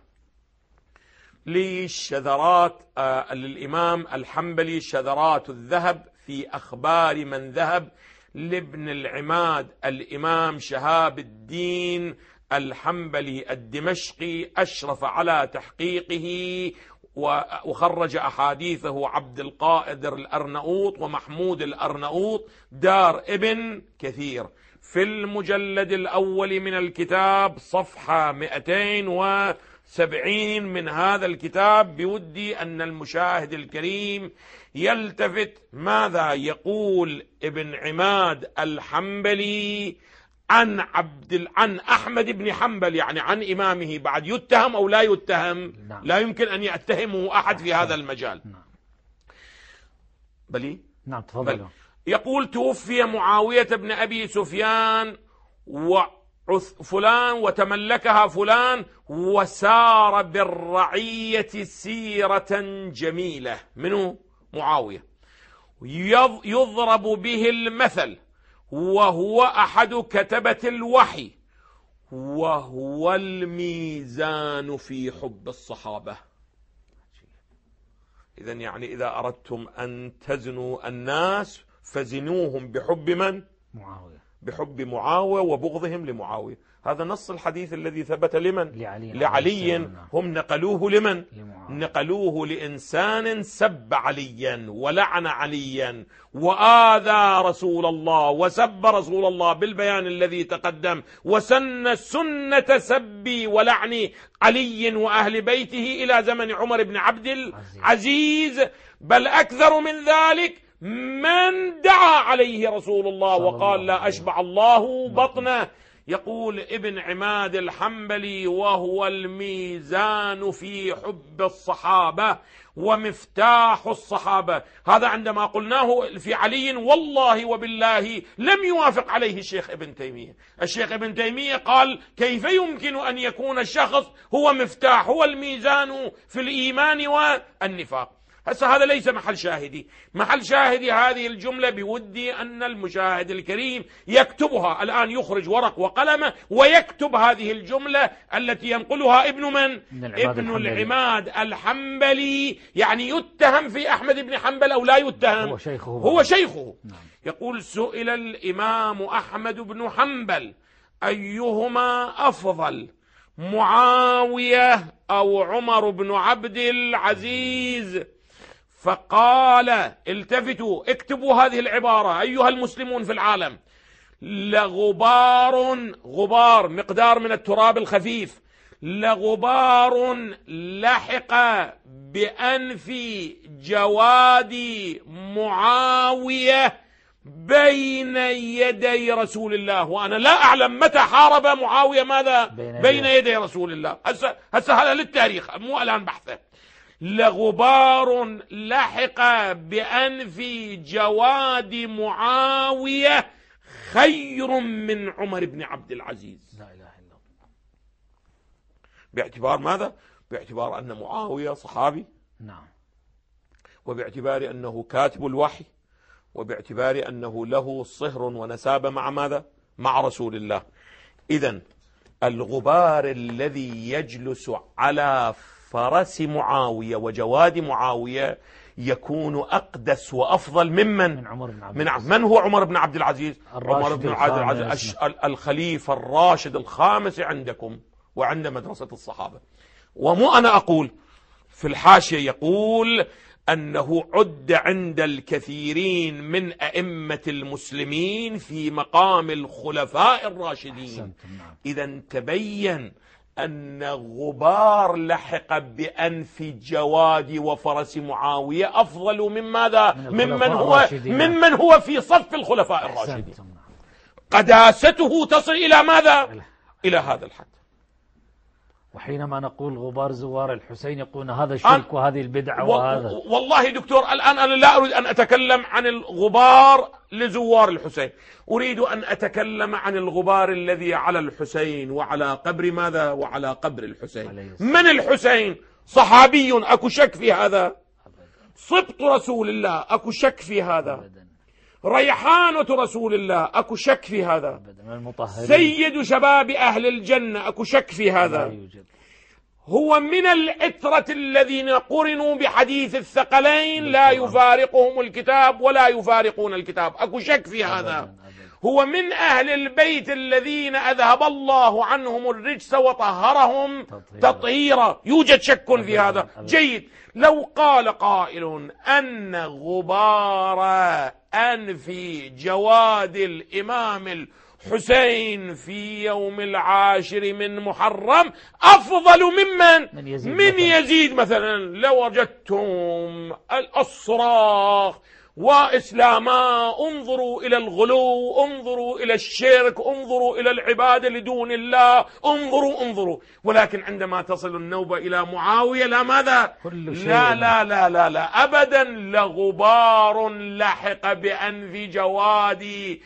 للشذرات آه للإمام الحنبلي شذرات الذهب في أخبار من ذهب لابن العماد الإمام شهاب الدين الحنبلي الدمشقي، أشرف على تحقيقه وخرج أحاديثه عبد القادر الأرنؤوط ومحمود الأرنؤوط دار ابن كثير. في المجلد الأول من الكتاب صفحة مئتين وسبعين من هذا الكتاب بودي أن المشاهد الكريم يلتفت ماذا يقول ابن عماد الحنبلي عن عبد عن أحمد بن حنبل يعني عن إمامه، بعد يتهم أو لا يتهم؟ نعم. لا يمكن أن يتهمه أحد في هذا المجال. نعم. بلي؟ نعم تفضل. بل يقول توفي معاوية بن أبي سفيان وفلان وتملكها فلان وسار بالرعية سيرة جميلة. منه؟ معاوية. يضرب به المثل وهو أحد كتبة الوحي وهو الميزان في حب الصحابة. إذن يعني إذا أردتم أن تزنوا الناس فزنوهم بحب من؟ معاوية. بحب معاوية وبغضهم لمعاوية. هذا نص الحديث الذي ثبت لمن؟ لعلي, لعلي. هم نقلوه لمن؟ لمعاوية. نقلوه لإنسان سب عليا ولعن عليا وآذى رسول الله وسب رسول الله بالبيان الذي تقدم وسن سنة سبي ولعن علي وأهل بيته إلى زمن عمر بن عبد العزيز. بل أكثر من ذلك من دعا عليه رسول الله وقال لا أشبع الله بطنه. يقول ابن عماد الحنبلي وهو الميزان في حب الصحابة ومفتاح الصحابة. هذا عندما قلناه في علي والله وبالله لم يوافق عليه الشيخ ابن تيمية. الشيخ ابن تيمية قال كيف يمكن أن يكون الشخص هو مفتاح هو الميزان في الإيمان والنفاق. هسه هذا ليس محل شاهدي. محل شاهدي هذه الجملة بودي أن المشاهد الكريم يكتبها الآن، يخرج ورق وقلمه ويكتب هذه الجملة التي ينقلها ابن من؟ ابن العماد الحنبلي. يعني يتهم في أحمد بن حنبل أو لا يتهم؟ هو شيخه. هو شيخه. نعم. يقول سئل الإمام أحمد بن حنبل أيهما أفضل معاوية أو عمر بن عبد العزيز؟ فقال التفتوا اكتبوا هذه العبارة أيها المسلمون في العالم: لغبار، غبار مقدار من التراب الخفيف، لغبار لحق بأنف جواد معاوية بين يدي رسول الله. وأنا لا أعلم متى حارب معاوية ماذا بين, بين يدي رسول الله. هسه هسه هذا للتاريخ مو الآن بحثه. لغبار لحق بأنف جواد معاوية خير من عمر بن عبد العزيز. لا إله إلا الله. باعتبار ماذا؟ باعتبار أن معاوية صحابي، نعم، وباعتبار أنه كاتب الوحي، وباعتبار أنه له صهر ونسابة مع ماذا؟ مع رسول الله. إذن الغبار الذي يجلس على فرس معاوية وجواد معاوية يكون أقدس وأفضل ممن؟ من عمر بن عبد من العزيز. من هو عمر بن عبد العزيز؟ عمر بن عبد العزيز الخليفة الراشد الخامس عندكم وعند مدرسة الصحابة. ومو أنا أقول، في الحاشية يقول أنه عد عند الكثيرين من أئمة المسلمين في مقام الخلفاء الراشدين. إذا تبين أن غبار لحق بأنف جواد وفرس معاوية أفضل من ماذا؟ ممن هو ممن هو في صف الخلفاء الراشدين. قداسته تصل إلى ماذا؟ إلى هذا الحد. وحينما نقول غبار زوار الحسين يقولون هذا الشرك وهذه البدعة وهذا. والله دكتور الآن أنا لا أريد أن أتكلم عن الغبار لزوار الحسين، أريد أن أتكلم عن الغبار الذي على الحسين وعلى قبر ماذا؟ وعلى قبر الحسين. من الحسين؟ صحابي، أكو شك في هذا؟ صبط رسول الله، أكو شك في هذا؟ ريحانة رسول الله، أكو شك في هذا؟ سيد شباب أهل الجنة، أكو شك في هذا؟ هو من العترة الذين قرنوا بحديث الثقلين لا يفارقهم الكتاب ولا يفارقون الكتاب، أكو شك في هذا؟ هو من أهل البيت الذين أذهب الله عنهم الرجس وطهرهم تطهيرا، يوجد شك في هذا؟ جيد. لو قال قائل أن غبار أنف جواد الإمام الحسين في يوم العاشر من محرم أفضل ممن؟ من يزيد, من يزيد مثلا، لوجدتم الصراخ وإسلاما. انظروا إلى الغلو، انظروا إلى الشرك، انظروا إلى العبادة لدون الله، انظروا انظروا. ولكن عندما تصل النوبة إلى معاوية لا ماذا؟ لا لا لا لا لا أبدا. لغبار لحق بأنف جواد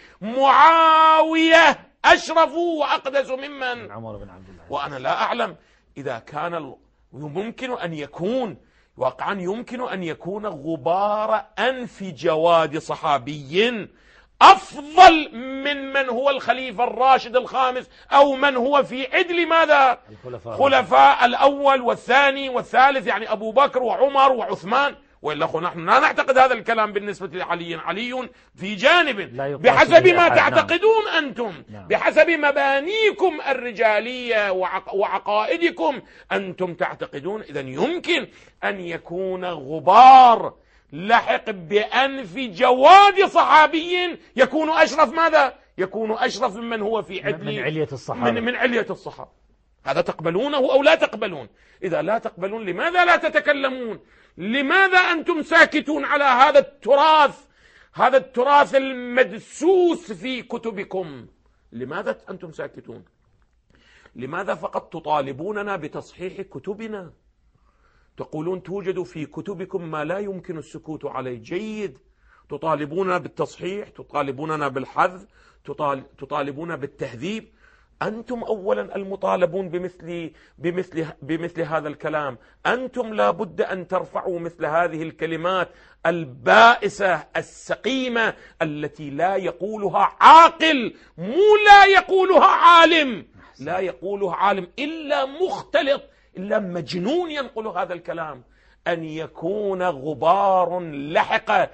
معاوية أشرف وأقدس ممن؟ عمر بن عبد العزيز. وأنا لا أعلم إذا كان يمكن أن يكون واقعا يمكن أن يكون غبار أنف جواد صحابي أفضل من من هو الخليفة الراشد الخامس أو من هو في عدل ماذا؟ الخلفاء خلفاء الأول والثاني والثالث، يعني أبو بكر وعمر وعثمان. وإلا نحن لا نعتقد هذا الكلام بالنسبة لعلي. علي في جانب بحسب ما تعتقدون. نعم. أنتم نعم. بحسب مبانيكم الرجالية وعقائدكم أنتم تعتقدون. إذن يمكن أن يكون غبار لحق بأنف جواد صحابي يكون أشرف ماذا؟ يكون أشرف ممن هو في عدل من علية الصحابة. من, من علية الصحابة. هذا تقبلونه أو لا تقبلون؟ إذا لا تقبلون لماذا لا تتكلمون؟ لماذا أنتم ساكتون على هذا التراث، هذا التراث المدسوس في كتبكم؟ لماذا أنتم ساكتون؟ لماذا فقط تطالبوننا بتصحيح كتبنا؟ تقولون توجد في كتبكم ما لا يمكن السكوت عليه. جيد، تطالبوننا بالتصحيح، تطالبوننا بالحذف، تطالبون بالتهذيب. أنتم أولا المطالبون بمثل, بمثل, بمثل هذا الكلام. أنتم لا بد أن ترفعوا مثل هذه الكلمات البائسة السقيمة التي لا يقولها عاقل، مو لا يقولها عالم، لا يقولها عالم إلا مختلط، إلا مجنون ينقل هذا الكلام. أن يكون غبار لحق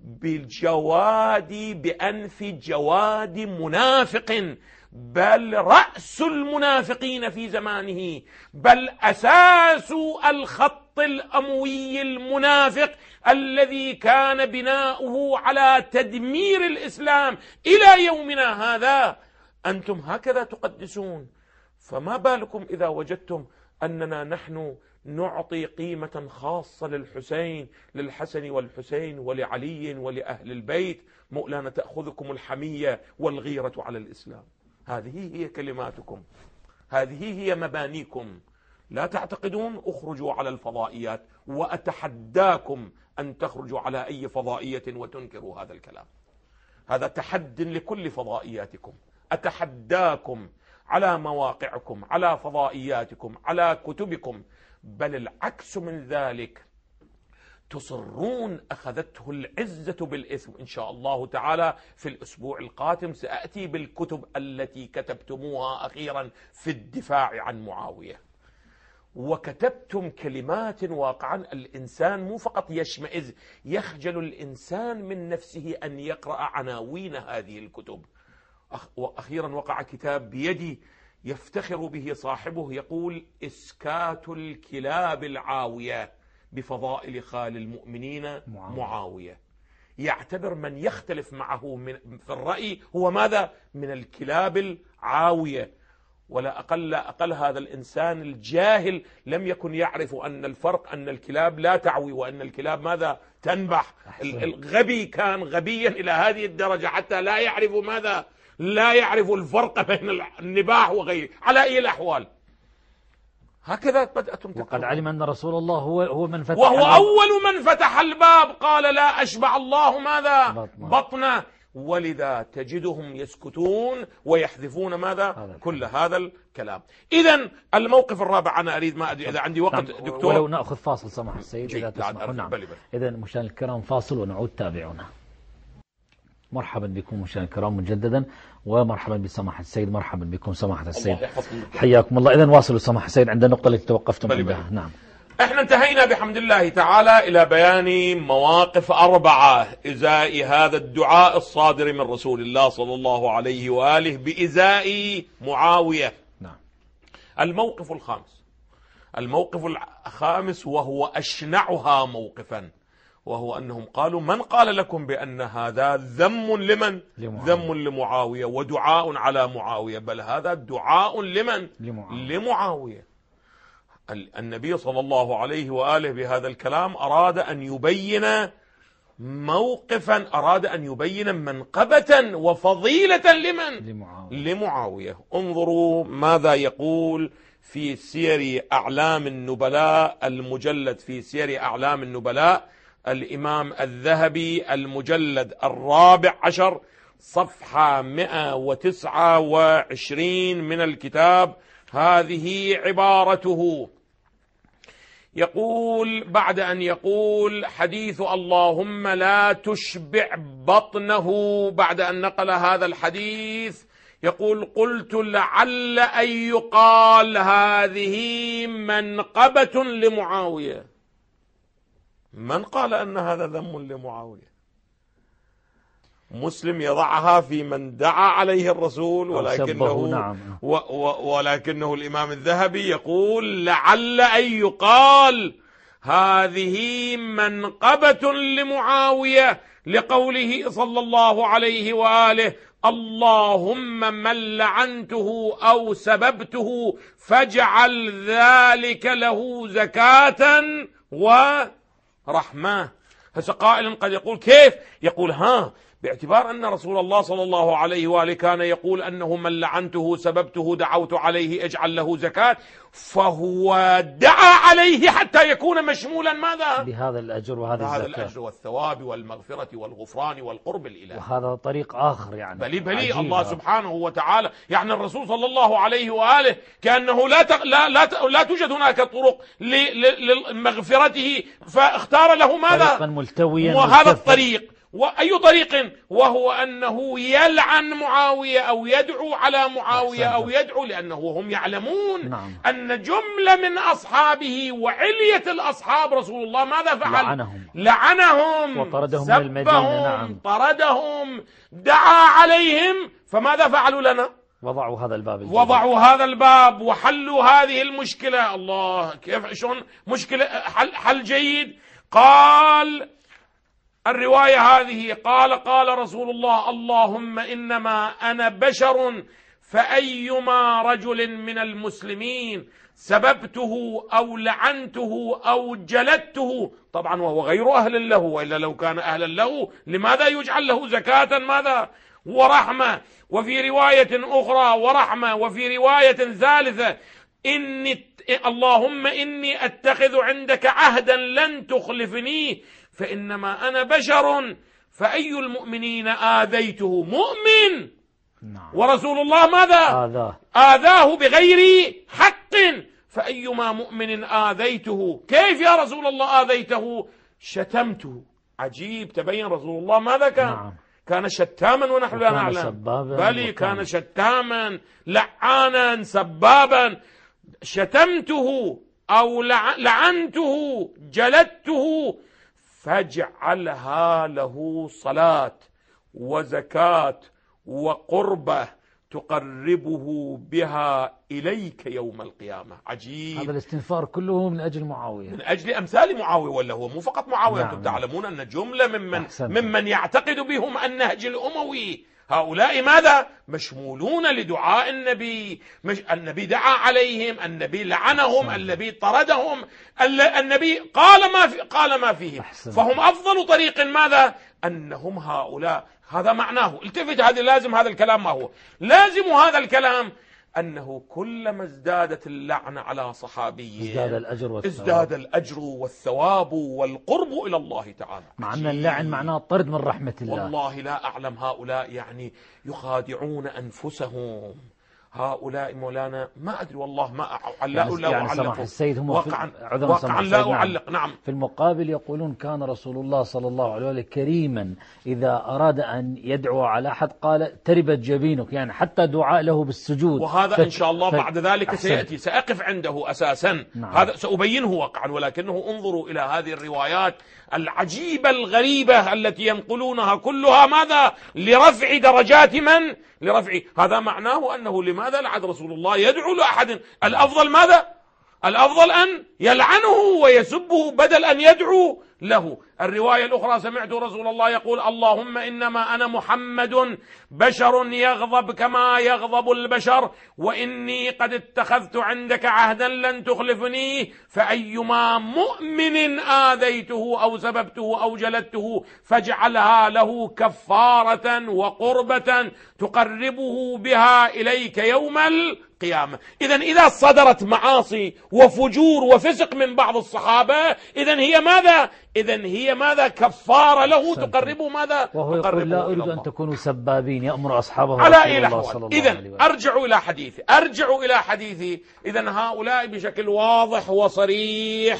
بالجواد بأنف جواد منافق، بل رأس المنافقين في زمانه، بل أساس الخط الأموي المنافق الذي كان بناؤه على تدمير الإسلام إلى يومنا هذا، أنتم هكذا تقدسون. فما بالكم إذا وجدتم أننا نحن نعطي قيمة خاصة للحسين للحسن والحسين ولعلي ولأهل البيت، مولانا تأخذكم الحمية والغيرة على الإسلام. هذه هي كلماتكم، هذه هي مبانيكم. لا تعتقدون؟ اخرجوا على الفضائيات، وأتحداكم أن تخرجوا على أي فضائية وتنكروا هذا الكلام. هذا تحد لكل فضائياتكم. أتحداكم على مواقعكم، على فضائياتكم، على كتبكم، بل العكس من ذلك، تصرون. أخذته العزة بالإثم. إن شاء الله تعالى في الأسبوع القادم سأتي بالكتب التي كتبتموها أخيرا في الدفاع عن معاوية، وكتبتم كلمات واقعا الإنسان مو فقط يشمئز، يخجل الإنسان من نفسه أن يقرأ عناوين هذه الكتب. وأخيرا وقع كتاب بيدي يفتخر به صاحبه، يقول: إسكات الكلاب العاوية بفضائل خال المؤمنين معاوية. معاوية. يعتبر من يختلف معه من في الرأي هو ماذا؟ من الكلاب العاوية. ولا أقل أقل هذا الإنسان الجاهل لم يكن يعرف أن الفرق أن الكلاب لا تعوي وأن الكلاب ماذا؟ تنبح. الغبي كان غبيا إلى هذه الدرجة حتى لا يعرف ماذا؟ لا يعرف الفرق بين النباح وغيره. على أي الأحوال هكذا بدأتم تقولون. وقد علم أن رسول الله هو هو من فتح وهو الباب. أول من فتح الباب. قال: لا أشبع الله ماذا؟ بطنه, بطنه. ولذا تجدهم يسكتون ويحذفون ماذا؟ هذا كل هذا الكلام. إذن الموقف الرابع، أنا أريد، ما أدري إذا عندي وقت نعم. دكتور، ولو نأخذ فاصل سمح السيد إذا تسمح. نعم. إذا مشاهدينا الكرام فاصل ونعود، تابعونا. مرحبا بكم مشاهدينا الكرام مجددا، ومرحبا بسماحة السيد. مرحبا بكم سماحة السيد، حياكم الله. إذن واصلوا سماحة السيد عند النقطة التي توقفتم عندها. نعم. احنا انتهينا بحمد الله تعالى إلى بيان مواقف أربعة إزاء هذا الدعاء الصادر من رسول الله صلى الله عليه وآله بإزاء معاوية. نعم. الموقف الخامس، الموقف الخامس وهو أشنعها موقفا، وهو أنهم قالوا: من قال لكم بأن هذا ذم لمن؟ لمعاوية. ذم لمعاوية ودعاء على معاوية، بل هذا دعاء لمن؟ لمعاوية, لمعاوية. النبي صلى الله عليه وآله بهذا الكلام أراد أن يبين موقفا، أراد أن يبين منقبة وفضيلة لمن؟ لمعاوية. لمعاوية. انظروا ماذا يقول في سير أعلام النبلاء، المجلد في سير أعلام النبلاء، الإمام الذهبي، المجلد الرابع عشر، صفحة مئة وتسعة وعشرين من الكتاب. هذه عبارته. يقول بعد أن يقول حديث اللهم لا تشبع بطنه، بعد أن نقل هذا الحديث يقول: قلت لعل أن يقال هذه منقبة لمعاوية. من قال أن هذا ذم لمعاوية؟ مسلم يضعها في من دعا عليه الرسول، ولكنه, نعم. و و ولكنه الإمام الذهبي يقول: لعل أن يقال هذه منقبة لمعاوية، لقوله صلى الله عليه وآله: اللهم من لعنته أو سببته فاجعل ذلك له زكاة ورحمة. هسه قائل قد يقول: كيف؟ يقول: ها باعتبار أن رسول الله صلى الله عليه وآله كان يقول أنه من لعنته سببته دعوت عليه اجعل له زكاة، فهو دعا عليه حتى يكون مشمولا ماذا؟ بهذا الأجر وهذا هذا الأجر والثواب والمغفرة والغفران والقرب الإلهي. وهذا طريق آخر يعني بلي بلي الله سبحانه وتعالى، يعني الرسول صلى الله عليه وآله كأنه لا تق... لا لا, ت... لا توجد هناك طرق ل... ل... لمغفرته، فاختار له ماذا؟ طريقا ملتويا. وهذا الطريق، وأي طريق؟ وهو أنه يلعن معاوية أو يدعو على معاوية أو يدعو، لأنه هم يعلمون نعم. أن جملة من أصحابه وعلية الأصحاب رسول الله ماذا فعل؟ لعنهم, لعنهم وطردهم من المدينة. نعم. طردهم، دعا عليهم، فماذا فعلوا لنا؟ وضعوا هذا الباب الجديد. وضعوا هذا الباب وحلوا هذه المشكلة. الله، كيف شلون مشكلة حل, حل جيد. قال الرواية هذه، قال قال رسول الله: اللهم إنما أنا بشر، فأيما رجل من المسلمين سببته أو لعنته أو جلدته، طبعا وهو غير أهل له، وإلا لو كان أهلا له لماذا يجعل له زكاة ماذا ورحمة؟ وفي رواية أخرى ورحمة، وفي رواية ثالثة إني اللهم إني أتخذ عندك عهدا لن تخلفني فإنما أنا بشر، فأي المؤمنين آذيته مؤمن نعم. ورسول الله ماذا آذاه آذاه بغير حق، فأيما مؤمن آذيته. كيف يا رسول الله آذيته؟ شتمته. عجيب، تبين رسول الله ماذا كان؟ نعم. كان شتاما ونحن لا نعلم، بل كان شتاما لعانا سبابا. شتمته أو لعنته جلدته فاجعلها له صلاة وزكاة وقربة تقربه بها إليك يوم القيامة. عجيب، هذا الاستنفار كله من أجل معاوية، من أجل أمثال معاوية، ولا هو مو فقط معاوية. نعم. أنتم تعلمون أن جملة ممن, أحسنت. ممن يعتقد بهم النهج الأموي هؤلاء ماذا؟ مشمولون لدعاء النبي، مش النبي دعا عليهم، النبي لعنهم، أحسنت. النبي طردهم، النبي قال ما في قال ما فيهم. أحسنت. فهم أفضل طريق ماذا؟ أنهم هؤلاء. هذا معناه، التفت، هذا لازم، هذا الكلام ما هو لازم، هذا الكلام أنه كلما ازدادت اللعنة على صحابي ازداد الأجر والثواب، ازداد الأجر والثواب والقرب إلى الله تعالى. مع أن اللعن معناه طرد من رحمة الله. والله لا أعلم، هؤلاء يعني يخادعون أنفسهم. هؤلاء مولانا ما أدري والله، ما لا يعني لا يعني أعلق السيد هم واقعا, في واقعا لا أعلق. نعم. في المقابل يقولون كان رسول الله صلى الله عليه وسلم كريما، إذا أراد أن يدعو على أحد قال تربت جبينك، يعني حتى دعاء له بالسجود. وهذا ف... إن شاء الله ف... بعد ذلك أحسن. سيأتي، سأقف عنده أساسا. نعم. هذا سأبينه واقعا، ولكنه انظروا إلى هذه الروايات العجيبة الغريبة التي ينقلونها كلها ماذا؟ لرفع درجات من؟ لرفع. هذا معناه أنه لماذا لعد رسول الله يدعو لأحد؟ الأفضل ماذا؟ الأفضل أن يلعنه ويسبه بدل أن يدعو له. الرواية الأخرى سمعت رسول الله يقول اللهم إنما أنا محمد بشر يغضب كما يغضب البشر، وإني قد اتخذت عندك عهدا لن تخلفني، فأيما مؤمن آذيته أو سببته أو جلدته فاجعلها له كفارة وقربة تقربه بها إليك يوم القيامة. إذن إذا صدرت معاصي وفجور وفسق من بعض الصحابة، إذن هي ماذا؟ إذن هي ماذا؟ كفارة له تقربه ماذا؟ وهو يقول لا أريد أن تكونوا سبابين، يأمر أصحابه على رسول أي الله صلى الله عليه إذن وسلم. أرجع إلى حديثي أرجع إلى حديثي إذن هؤلاء بشكل واضح وصريح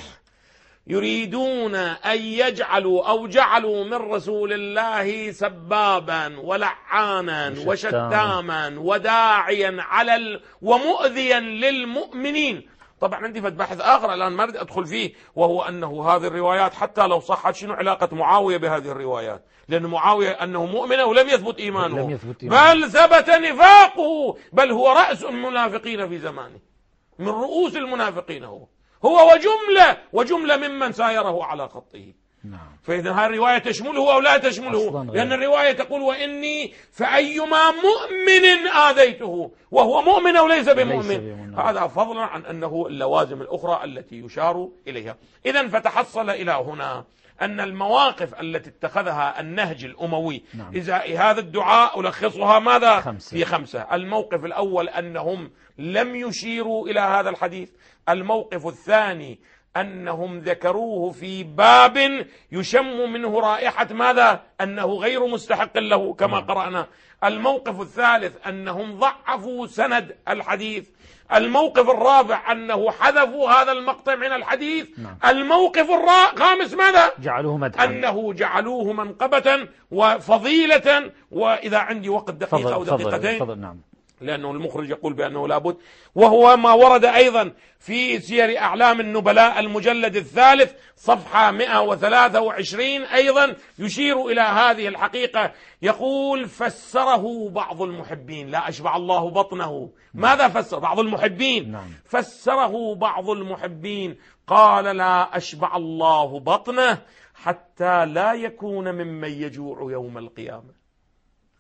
يريدون أن يجعلوا أو جعلوا من رسول الله سبابا ولعانا وشتاما وداعيا على ال... ومؤذيا للمؤمنين. طبعا عندي بحث آخر الآن ما أريد أدخل فيه، وهو أنه هذه الروايات حتى لو صحت شنو علاقة معاوية بهذه الروايات؟ لأن معاوية أنه مؤمن ولم يثبت إيمانه، لم يثبت إيمانه. بل ثبت نفاقه، بل هو رأس المنافقين في زمانه، من رؤوس المنافقين هو هو وجملة وجملة ممن سايره على خطه. نعم. فإذا هذه الرواية تشمله أو لا تشمله؟ لأن الرواية تقول وإني فأيما مؤمن آذيته، وهو مؤمن أو ليس بمؤمن. هذا فضلا عن أنه اللوازم الأخرى التي يشار إليها. إذن فتحصل إلى هنا أن المواقف التي اتخذها النهج الأموي نعم. إزاء هذا الدعاء ألخصها ماذا؟ خمسة. في خمسة. الموقف الأول أنهم لم يشيروا إلى هذا الحديث. الموقف الثاني أنهم ذكروه في باب يشم منه رائحة ماذا؟ أنه غير مستحق له كما قرأنا. الموقف الثالث أنهم ضعفوا سند الحديث. الموقف الرابع أنه حذفوا هذا المقطع من الحديث. نعم. الموقف الخامس ماذا؟ جعلوه مدحا، أنه جعلوه منقبة وفضيلة. وإذا عندي وقت دقيقة أو دقيقتين، فضل. نعم. لأنه المخرج يقول بأنه لابد، وهو ما ورد أيضا في سير أعلام النبلاء المجلد الثالث صفحة مئة وثلاثة وعشرين أيضا يشير إلى هذه الحقيقة. يقول فسره بعض المحبين، لا أشبع الله بطنه. ماذا فسر بعض المحبين؟ نعم. فسره بعض المحبين قال لا أشبع الله بطنه حتى لا يكون ممن يجوع يوم القيامة.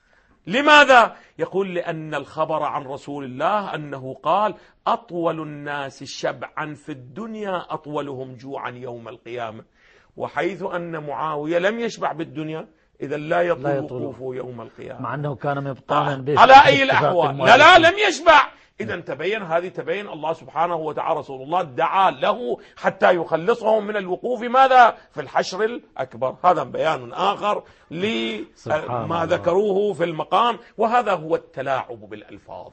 لماذا؟ يقول لأن الخبر عن رسول الله أنه قال أطول الناس شبعا في الدنيا أطولهم جوعا يوم القيامة، وحيث أن معاوية لم يشبع بالدنيا إذا لا يطول وقوفه يوم القيامة، مع أنه كان مبطانا به على أي الأحوال. لا لا لم يشبع. إذا تبين هذه تبين الله سبحانه وتعالى رسول الله دعا له حتى يخلصهم من الوقوف ماذا في الحشر الأكبر. هذا بيان آخر لما ذكروه في المقام، وهذا هو التلاعب بالألفاظ،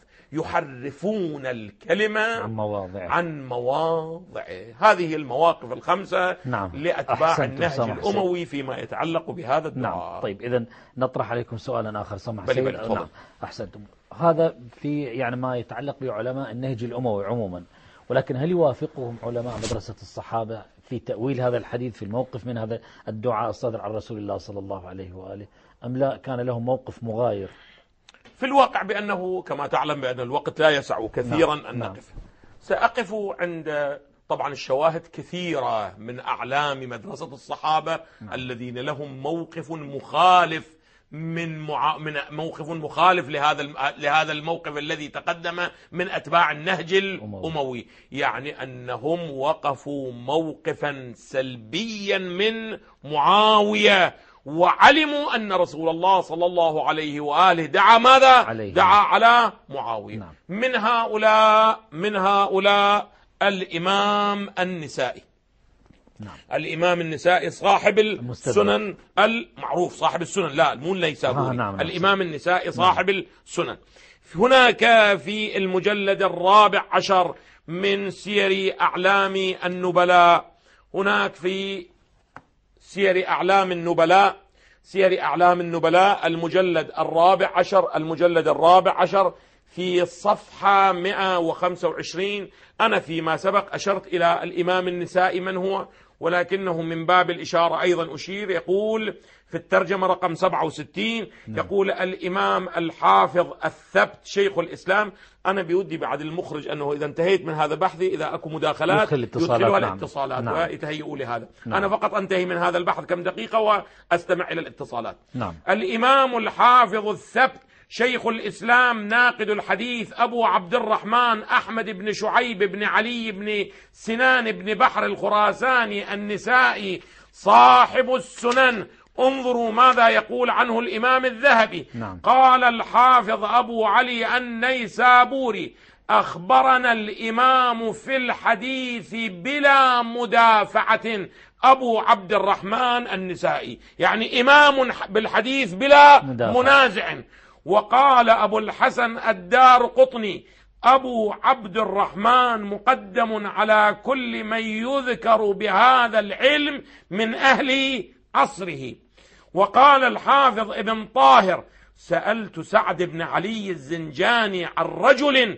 يحرفون الكلمة عن مواضعه عن مواضعه. هذه المواقف الخمسة نعم. لأتباع النهج الأموي فيما يتعلق بهذا الدعاء. نعم. طيب إذن نطرح عليكم سؤالا آخر سمح بلي بلي نعم. أحسنتم. هذا في يعني ما يتعلق بعلماء النهج الأموي عموما، ولكن هل يوافقهم علماء مدرسة الصحابة في تأويل هذا الحديث في الموقف من هذا الدعاء الصادر عن رسول الله صلى الله عليه وآله، أم لا كان لهم موقف مغاير؟ في الواقع بأنه كما تعلم بأن الوقت لا يسع كثيرا نعم. أن نقف. سأقف عند طبعا الشواهد كثيرة من أعلام مدرسة الصحابة نعم. الذين لهم موقف مخالف من مع... من موقف مخالف لهذا الم... لهذا الموقف الذي تقدم من أتباع النهج الأموي، يعني أنهم وقفوا موقفا سلبيا من معاوية، وعلموا أن رسول الله صلى الله عليه وآله دعا ماذا؟ عليه. دعا على معاوية نعم. من هؤلاء من هؤلاء الإمام النسائي نعم. الإمام النسائي صاحب السنن المعروف، صاحب السنن لا مو النيسابوري آه نعم. الإمام النسائي صاحب نعم. السنن. هناك في المجلد الرابع عشر من سير أعلام النبلاء، هناك في سير أعلام النبلاء سير أعلام النبلاء المجلد الرابع عشر المجلد الرابع عشر في الصفحة مئة وخمسة وعشرين. أنا فيما سبق أشرت إلى الإمام النسائي من هو، ولكنه من باب الإشارة أيضا أشير. يقول في الترجمة رقم سبعة وستين يقول الإمام الحافظ الثبت شيخ الإسلام. أنا بودي بعد المخرج أنه إذا انتهيت من هذا بحثي إذا أكو مداخلات يدخلها الاتصالات نعم. ويتهيئوا لهذا نعم. أنا فقط أنتهي من هذا البحث كم دقيقة وأستمع إلى الاتصالات نعم. الإمام الحافظ الثبت شيخ الإسلام ناقد الحديث أبو عبد الرحمن أحمد بن شعيب بن علي بن سنان بن بحر الخراساني النسائي صاحب السنن. انظروا ماذا يقول عنه الإمام الذهبي نعم. قال الحافظ أبو علي النيسابوري أخبرنا الإمام في الحديث بلا مدافعة أبو عبد الرحمن النسائي، يعني إمام بالحديث بلا مدافع. منازع. وقال أبو الحسن الدار قطني أبو عبد الرحمن مقدم على كل من يذكر بهذا العلم من أهل عصره. وقال الحافظ ابن طاهر سألت سعد بن علي الزنجاني عن رجل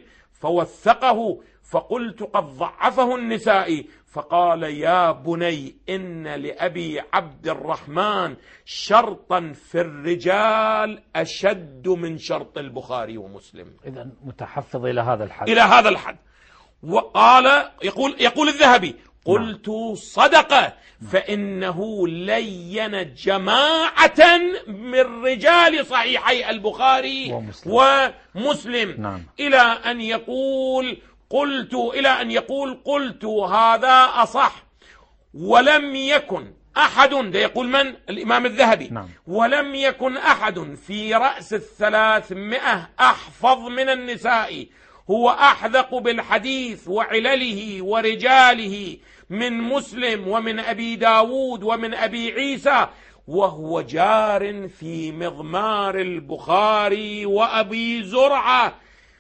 فوثقه فقلت قد ضعفه النسائي، فقال يا بني إن لأبي عبد الرحمن شرطا في الرجال أشد من شرط البخاري ومسلم. إذن متحفظ إلى هذا الحد إلى هذا الحد. وقال يقول يقول الذهبي قلت صدق فإنه لين جماعة من رجال صحيحي البخاري ومسلم, ومسلم نعم. إلى أن يقول قلت إلى أن يقول قلت هذا أصح ولم يكن أحد، ده يقول من؟ الإمام الذهبي نعم. ولم يكن أحد في رأس الثلاثمائة أحفظ من النساء، هو أحذق بالحديث وعلله ورجاله من مسلم ومن أبي داود ومن أبي عيسى، وهو جار في مضمار البخاري وأبي زرعة.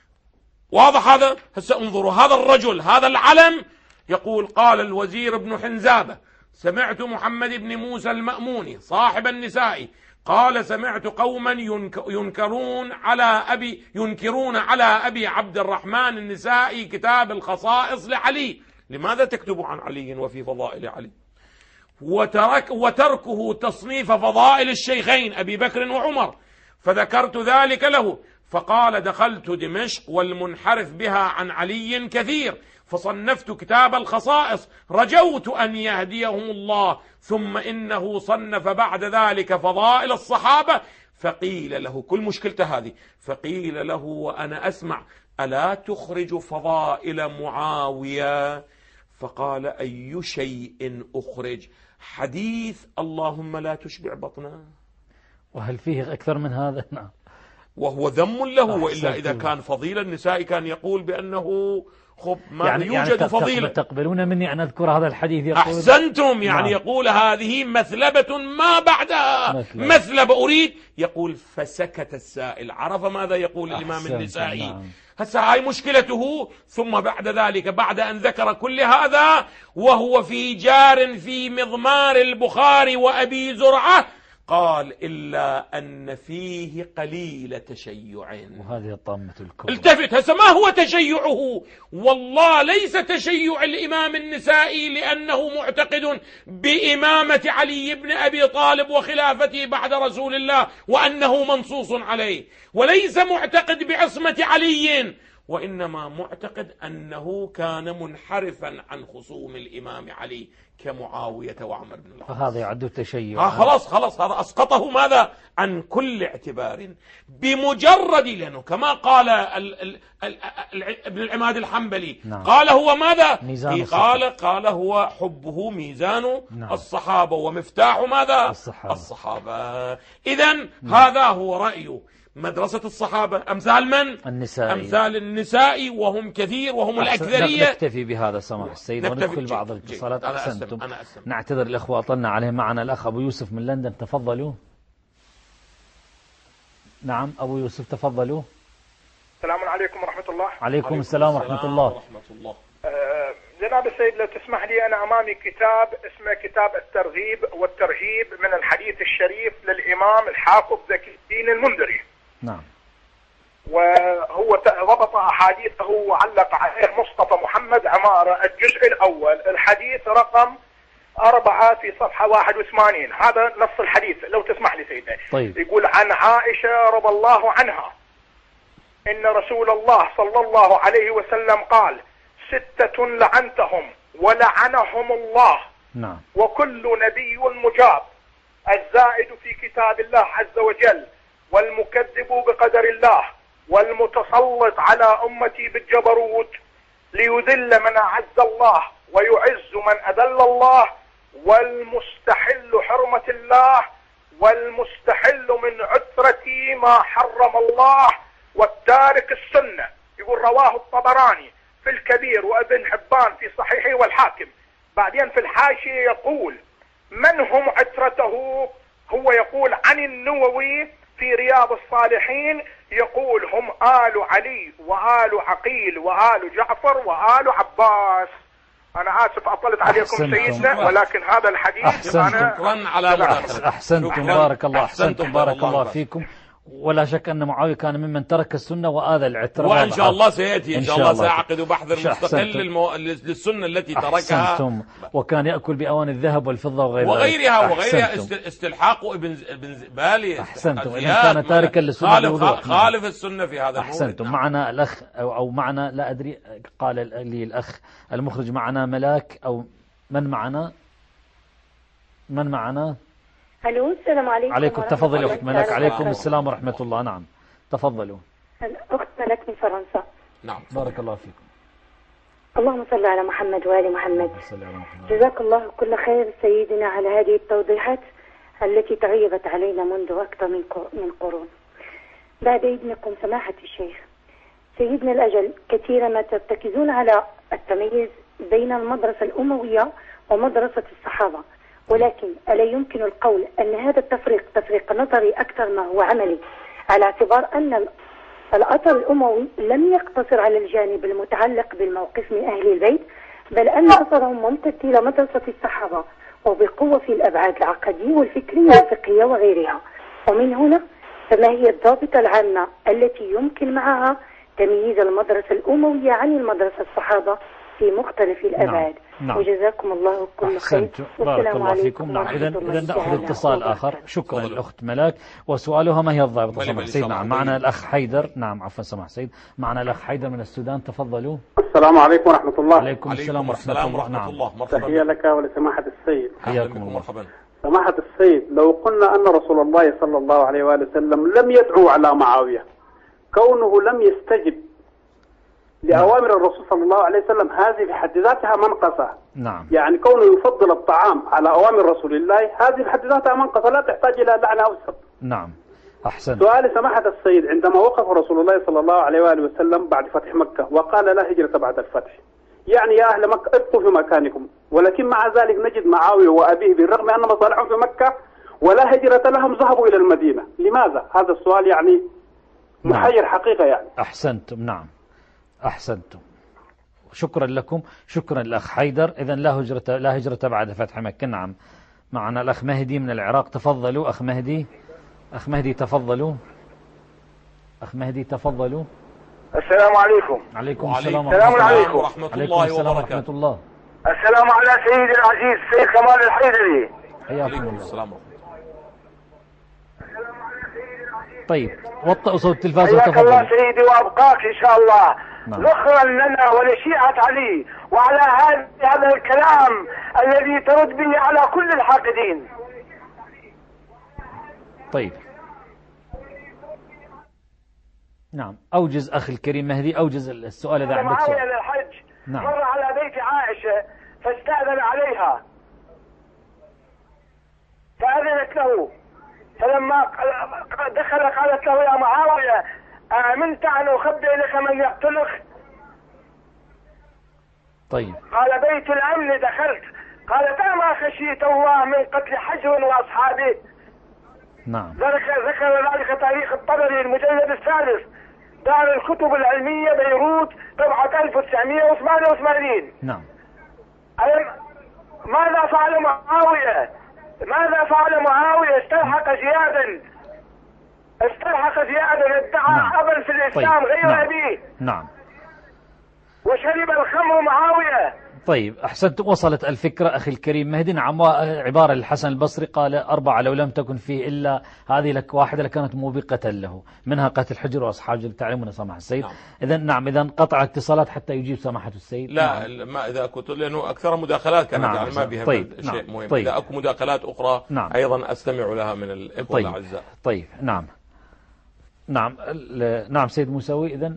واضح هذا؟ هسه انظروا هذا الرجل هذا العلم يقول قال الوزير ابن حنزابة سمعت محمد بن موسى المأموني صاحب النسائي قال سمعت قوما ينكرون على أبي ينكرون على أبي عبد الرحمن النسائي كتاب الخصائص لعلي. لماذا تكتب عن علي وفي فضائل علي؟ وترك وتركه تصنيف فضائل الشيخين أبي بكر وعمر. فذكرت ذلك له فقال دخلت دمشق والمنحرف بها عن علي كثير فصنفت كتاب الخصائص رجوت أن يهديهم الله، ثم إنه صنف بعد ذلك فضائل الصحابة فقيل له، كل مشكلته هذه، فقيل له وأنا أسمع: ألا تخرج فضائل معاوية؟ فقال: أي شيء أخرج؟ حديث اللهم لا تشبع بطنا. وهل فيه أكثر من هذا؟ نعم. وهو ذم له، وإلا إذا كان فضيل النساء كان يقول بأنه خب ما يعني يوجد يعني فضيلة. تقبلون مني أن أذكر هذا الحديث؟ يقول أحسنتم. يعني نعم. يقول هذه مثلبة ما بعدها مثلبة, مثلبة أريد. يقول فسكت السائل، عرف ماذا يقول الإمام النسائي. نعم. هسه هاي مشكلته. ثم بعد ذلك، بعد أن ذكر كل هذا وهو في جار في مضمار البخاري وأبي زرعة، قال: إلا أن فيه قليل تشيع. وهذه الطامة الكبرى. التفت، هسه ما هو تشيعه؟ والله ليس تشيع الإمام النسائي لأنه معتقد بإمامة علي بن أبي طالب وخلافته بعد رسول الله وأنه منصوص عليه، وليس معتقد بعصمة علي، وإنما معتقد أنه كان منحرفا عن خصوم الإمام علي كمعاوية وعمر بن العاص. فهذا يعد تشيع. آه خلاص خلاص هذا أسقطه ماذا؟ عن كل اعتبار، بمجرد، لأنه كما قال ال ال ال ال ابن العماد الحنبلي. نعم. قال هو ماذا؟ قال قال هو حبه ميزان. نعم. الصحابة ومفتاح ماذا؟ الصحابة, الصحابة. إذن نعم. هذا هو رأيه. مدرسة الصحابة أمثال من؟ النساء. أمثال النساء، وهم كثير وهم الأكثرية. نكتفي بهذا سماح السيد وندخل بعض الاتصالات. أحسنتم. أنا أسم. نعتذر الأخوة أطلنا عليهم. معنا الأخ أبو يوسف من لندن، تفضلوا. نعم أبو يوسف تفضلوا. السلام عليكم ورحمة الله. عليكم السلام ورحمة الله. ورحمة الله. أه جناب السيد لو تسمح لي، أنا أمامي كتاب اسمه كتاب الترغيب والترهيب من الحديث الشريف للإمام الحافظ زكي الدين المنذري. نعم. وهو ضبط أحاديثه وعلق عليه مصطفى محمد عمارة، الجزء الأول الحديث رقم أربعة في صفحة واحد وثمانين. هذا نص الحديث لو تسمح لي سيدنا. طيب. يقول: عن عائشة رضي الله عنها إن رسول الله صلى الله عليه وسلم قال: ستة لعنتهم ولعنهم الله. نعم. وكل نبي مجاب: الزائد في كتاب الله عز وجل، والمكذب بقدر الله، والمتسلط على أمتي بالجبروت، ليذل من أعز الله ويعز من أذل الله، والمستحل حرمة الله، والمستحل من عثرتي ما حرم الله، والتارك السنة. يقول رواه الطبراني في الكبير وابن حبان في صحيحه والحاكم. بعدين في الحاشية يقول: من هم عثرته؟ هو يقول عن النووي في رياض الصالحين، يقول: هم آل علي وآل عقيل وآل جعفر وآل عباس. أنا آسف أطلت عليكم سيدنا، ولكن هذا الحديث أحسنتم. شكرا على أحسنتم. بارك الله. أحسنتم. بارك الله فيكم. ولا شك أن معاوية كان ممن ترك السنة وآذى العترة، وإن شاء الله سيأتي إن شاء الله سيعقد بحث مستقل للمو... للسنة التي تركها. أحسنتم. وكان يأكل بأوان الذهب والفضة وغيرها وغيرها وغيرها استلحاق ابن ابن زبالي. أحسنتم. إن كان تاركا للسنة خالف, خالف السنة في هذا. أحسنتم. معنا الأخ أو, أو معنا لا أدري، قال لي الأخ المخرج معنا ملاك أو من معنا من معنا الو السلام عليكم. عليكم. تفضلي أخت ملك. عليكم السلام ورحمة الله. نعم تفضلوا. أخت ملك من فرنسا. نعم. بارك الله فيكم. اللهم صل على محمد وآل محمد. جزاك الله كل خير سيدنا على هذه التوضيحات التي تغيبت علينا منذ أكثر من من قرون. بعد إذنكم سماحة الشيخ، سيدنا الأجل كثيرا ما ترتكزون على التمييز بين المدرسة الأموية ومدرسة الصحابة، ولكن ألا يمكن القول أن هذا التفريق تفريق نظري أكثر ما هو عملي، على اعتبار أن الأثر الأموي لم يقتصر على الجانب المتعلق بالموقف من أهل البيت، بل أن أثرهم ممتد إلى مدرسة الصحابة وبقوة في الأبعاد العقدية والفكرية والفقهية وغيرها. ومن هنا فما هي الضابطة العامة التي يمكن معها تمييز المدرسة الأموية عن المدرسة الصحابة في مختلف الأبعاد؟ نعم. وجزاكم الله كل خير. بارك الله فيكم. نعم. إذا إذا نأخذ اتصال آخر. شكرا الأخت ملاك. وسؤالها: ما هي الضابطة؟ سمح سيد. نعم. معنا الأخ حيدر. نعم عفوا سمح سيد. معنا الأخ حيدر من السودان. تفضلوا. السلام عليكم ورحمة الله. عليكم السلام ورحمة الله. نعم. تحية لك ولسماحة السيد. حياكم الله. مرحبا. سماحة السيد، لو قلنا أن رسول الله صلى الله عليه وآله وسلم لم يدعو على معاوية، كونه لم يستجب لأوامر الرسول صلى الله عليه وسلم، هذه في حد ذاتها منقصة. نعم. يعني كونه يفضل الطعام على أوامر رسول الله، هذه في حد ذاتها منقصة لا تحتاج إلى لعنة أو سب. نعم. أحسن. سؤال سماحة السيد، عندما وقف رسول الله صلى الله عليه وآله وسلم بعد فتح مكة وقال لا هجرة بعد الفتح، يعني يا أهل مكة ابقوا في مكانكم، ولكن مع ذلك نجد معاوية وأبيه بالرغم أن مصالحهم في مكة ولا هجرة لهم ذهبوا إلى المدينة، لماذا؟ هذا السؤال يعني محير حقيقة يعني. أحسنتم. نعم أحسنتم، شكرا لكم. شكرا الأخ حيدر. إذن لا هجرة لا هجرة بعد فتح مكة. نعم. معنا الأخ مهدي من العراق، تفضلوا أخ مهدي. أخ مهدي تفضلوا. أخ مهدي تفضلوا. السلام عليكم. عليكم السلام عليكم ورحمة الله وبركاته. الله. السلام على سيدي العزيز السيد كمال الحيدري. حياكم الله. السلام. طيب وطئوا صوت التلفاز حياك وتفضلوا. الله سيدي وأبقاك إن شاء الله. نعم. ذخرا لنا ولشيعة علي وعلى هذا الكلام الذي ترد به على كل الحاقدين. طيب نعم، أوجز أخي الكريم مهدي، أوجز السؤال إذا عندك سؤال. معاوية للحج نعم. مر على بيت عائشة فاستأذن عليها فأذنت له، فلما دخل قالت له يا معاوية آمنت أن أخبئ لك من يقتلك؟ طيب. قال بيت الأمن دخلت. قالت أما خشيت الله من قتل حجر وأصحابه؟ نعم. ذكر ذكر ذلك تاريخ الطبري المجلد الثالث دار الكتب العلمية بيروت طبعة ألف وتسعمئة وثمانية وثمانين. نعم. ماذا فعل معاوية؟ ماذا فعل معاوية؟ استلحق زيادا استلحق زيادا ادعى نعم. أبا في الإسلام. طيب. غير نعم. أبيه. نعم. وشرب الخمر معاوية. طيب أحسنت، وصلت الفكرة أخي الكريم مهدي. نعم. عبارة الحسن البصري قال أربعة لو لم تكن فيه إلا هذه لك واحدة لكانت موبقة له، منها قتل حجر وأصحاب تعلمون سماحة السيد. نعم. إذا نعم إذا قطع اتصالات حتى يجيب سماحة السيد. لا نعم. ما إذا كنت لأنه أكثر مداخلات كانت نعم. يعني ما بها طيب. شيء نعم. مهم. طيب. إذا أكو مداخلات أخرى نعم. أيضا أستمع لها من الإخوة طيب. الأعزاء. طيب. نعم. نعم. نعم سيد موسوي. إذن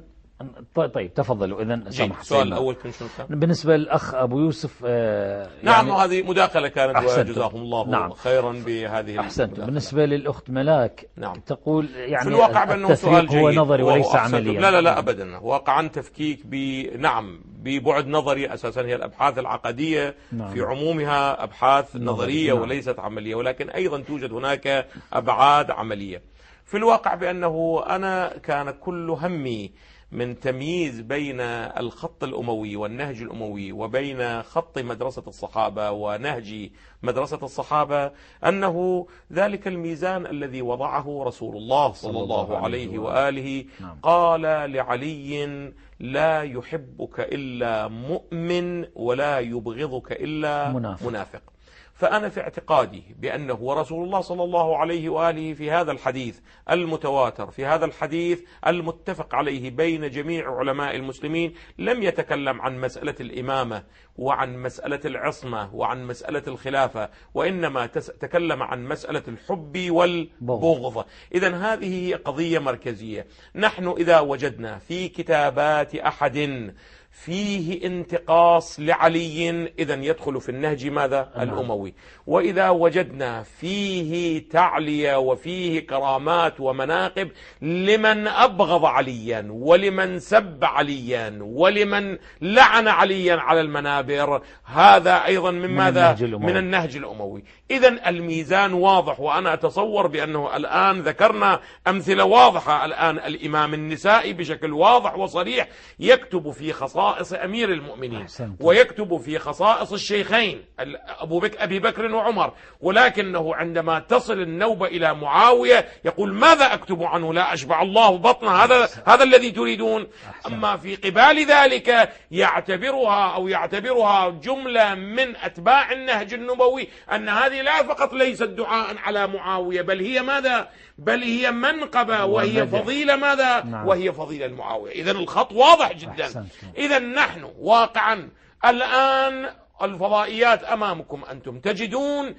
طيب تفضلوا. إذن سمح. السؤال الأول كان شنو كان؟ بالنسبة للأخ أبو يوسف آه نعم يعني هذه مداخلة كانت وجزاكم الله نعم. خيرا بهذه أحسنت. بالنسبة للأخت ملاك نعم. تقول يعني في الواقع بأنه سؤال جيد هو نظري وليس عمليا. لا لا لا أبدا، واقعا تفكيك بنعم ببعد نظري. أساسا هي الأبحاث العقدية نعم. في عمومها أبحاث نظرية نعم. وليست عملية، ولكن أيضا توجد هناك أبعاد عملية. في الواقع بأنه أنا كان كل همي من تمييز بين الخط الأموي والنهج الأموي وبين خط مدرسة الصحابة ونهج مدرسة الصحابة أنه ذلك الميزان الذي وضعه رسول الله صلى الله عليه وآله. قال لعلي لا يحبك إلا مؤمن ولا يبغضك إلا منافق, منافق. فأنا في اعتقادي بأنه ورسول الله صلى الله عليه وآله في هذا الحديث المتواتر، في هذا الحديث المتفق عليه بين جميع علماء المسلمين، لم يتكلم عن مسألة الإمامة وعن مسألة العصمة وعن مسألة الخلافة، وإنما تكلم عن مسألة الحب والبغض. إذن هذه هي قضية مركزية. نحن إذا وجدنا في كتابات أحد فيه انتقاص لعلي إذن يدخل في النهج ماذا؟ الأموي. وإذا وجدنا فيه تعلية وفيه كرامات ومناقب لمن أبغض عليا ولمن سب عليا ولمن لعن عليا على المنابر، هذا أيضا من ماذا؟ من النهج الأموي. إذن الميزان واضح، وأنا أتصور بأنه الآن ذكرنا أمثلة واضحة. الآن الإمام النسائي بشكل واضح وصريح يكتب في خصائص أمير المؤمنين ويكتب في خصائص الشيخين أبو بكر أبي بكر وعمر، ولكنه عندما تصل النوبة إلى معاوية يقول ماذا أكتب عنه؟ لا أشبع الله بطن هذا هذا الذي تريدون. أما في قبال ذلك يعتبرها أو يعتبرها جملة من أتباع النهج النبوي أن هذه لا فقط ليست دعاء على معاوية، بل هي ماذا؟ بل هي منقبة وهي فضيلة ماذا؟ نعم. وهي فضيلة المعاوية. إذن الخط واضح جدا. إذن نحن واقعا الآن الفضائيات أمامكم أنتم تجدون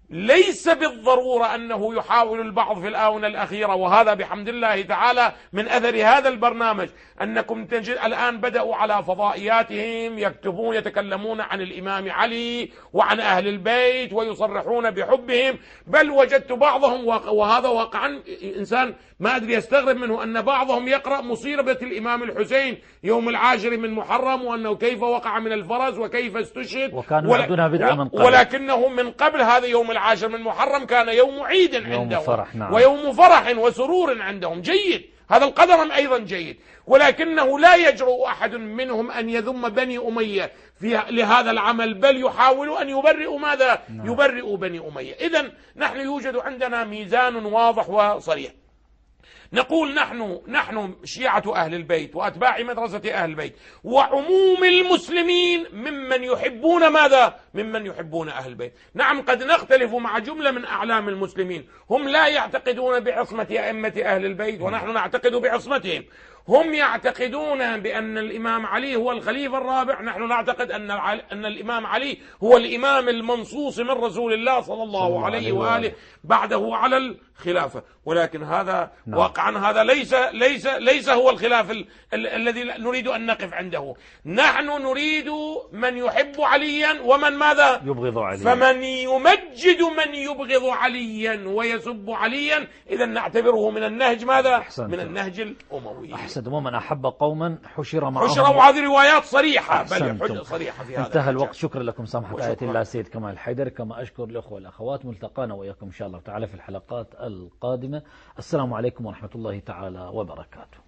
ليس بالضرورة أنه يحاول البعض في الآونة الأخيرة، وهذا بحمد الله تعالى من أثر هذا البرنامج، أنكم تجد الآن بدأوا على فضائياتهم يكتبون يتكلمون عن الإمام علي وعن أهل البيت ويصرحون بحبهم، بل وجدت بعضهم، وهذا واقعا إنسان ما أدري يستغرب منه، أن بعضهم يقرأ مصيبة الإمام الحسين يوم العاشر من محرم، وأنه كيف وقع من الفرس وكيف استشهد، وكانوا يعدونها بدعة من قبل، ولكنه من قبل هذا يوم العاشر من محرم كان يوم عيد عندهم، فرح نعم. ويوم فرح وسرور عندهم، جيد، هذا القدر أيضا جيد، ولكنه لا يجرؤ أحد منهم أن يذم بني أمية في لهذا العمل، بل يحاول أن يبرئ ماذا؟ نعم. يبرئ بني أمية. إذن نحن يوجد عندنا ميزان واضح وصريح، نقول نحن نحن شيعة أهل البيت وأتباع مدرسة أهل البيت وعموم المسلمين ممن يحبون ماذا؟ ممن يحبون أهل البيت. نعم قد نختلف مع جملة من أعلام المسلمين، هم لا يعتقدون بعصمة أئمة أهل البيت ونحن نعتقد بعصمتهم، هم يعتقدون بأن الإمام علي هو الخليفة الرابع، نحن نعتقد أن أن الإمام علي هو الإمام المنصوص من رسول الله صلى الله عليه وآله بعده على الخلافة، ولكن هذا نعم. واقعا هذا ليس ليس ليس هو الخلاف ال ال الذي نريد أن نقف عنده، نحن نريد من يحب عليا ومن ماذا؟ يبغض عليا، فمن يمجد من يبغض عليا ويسب عليا إذا نعتبره من النهج ماذا؟ أحسنت. من النهج الأموي. أحسنت. ومن أحب قوما حشر معهم، حشر، وهذه روايات صريحة بل صريحة في هذا. انتهى الوقت، شكرا لكم سماحة آية الله سيد كمال الحيدر، كما أشكر الأخوة والأخوات، ملتقانا وإياكم إن شاء الله تعالى في الحلقات القادمة. السلام عليكم ورحمة الله تعالى وبركاته.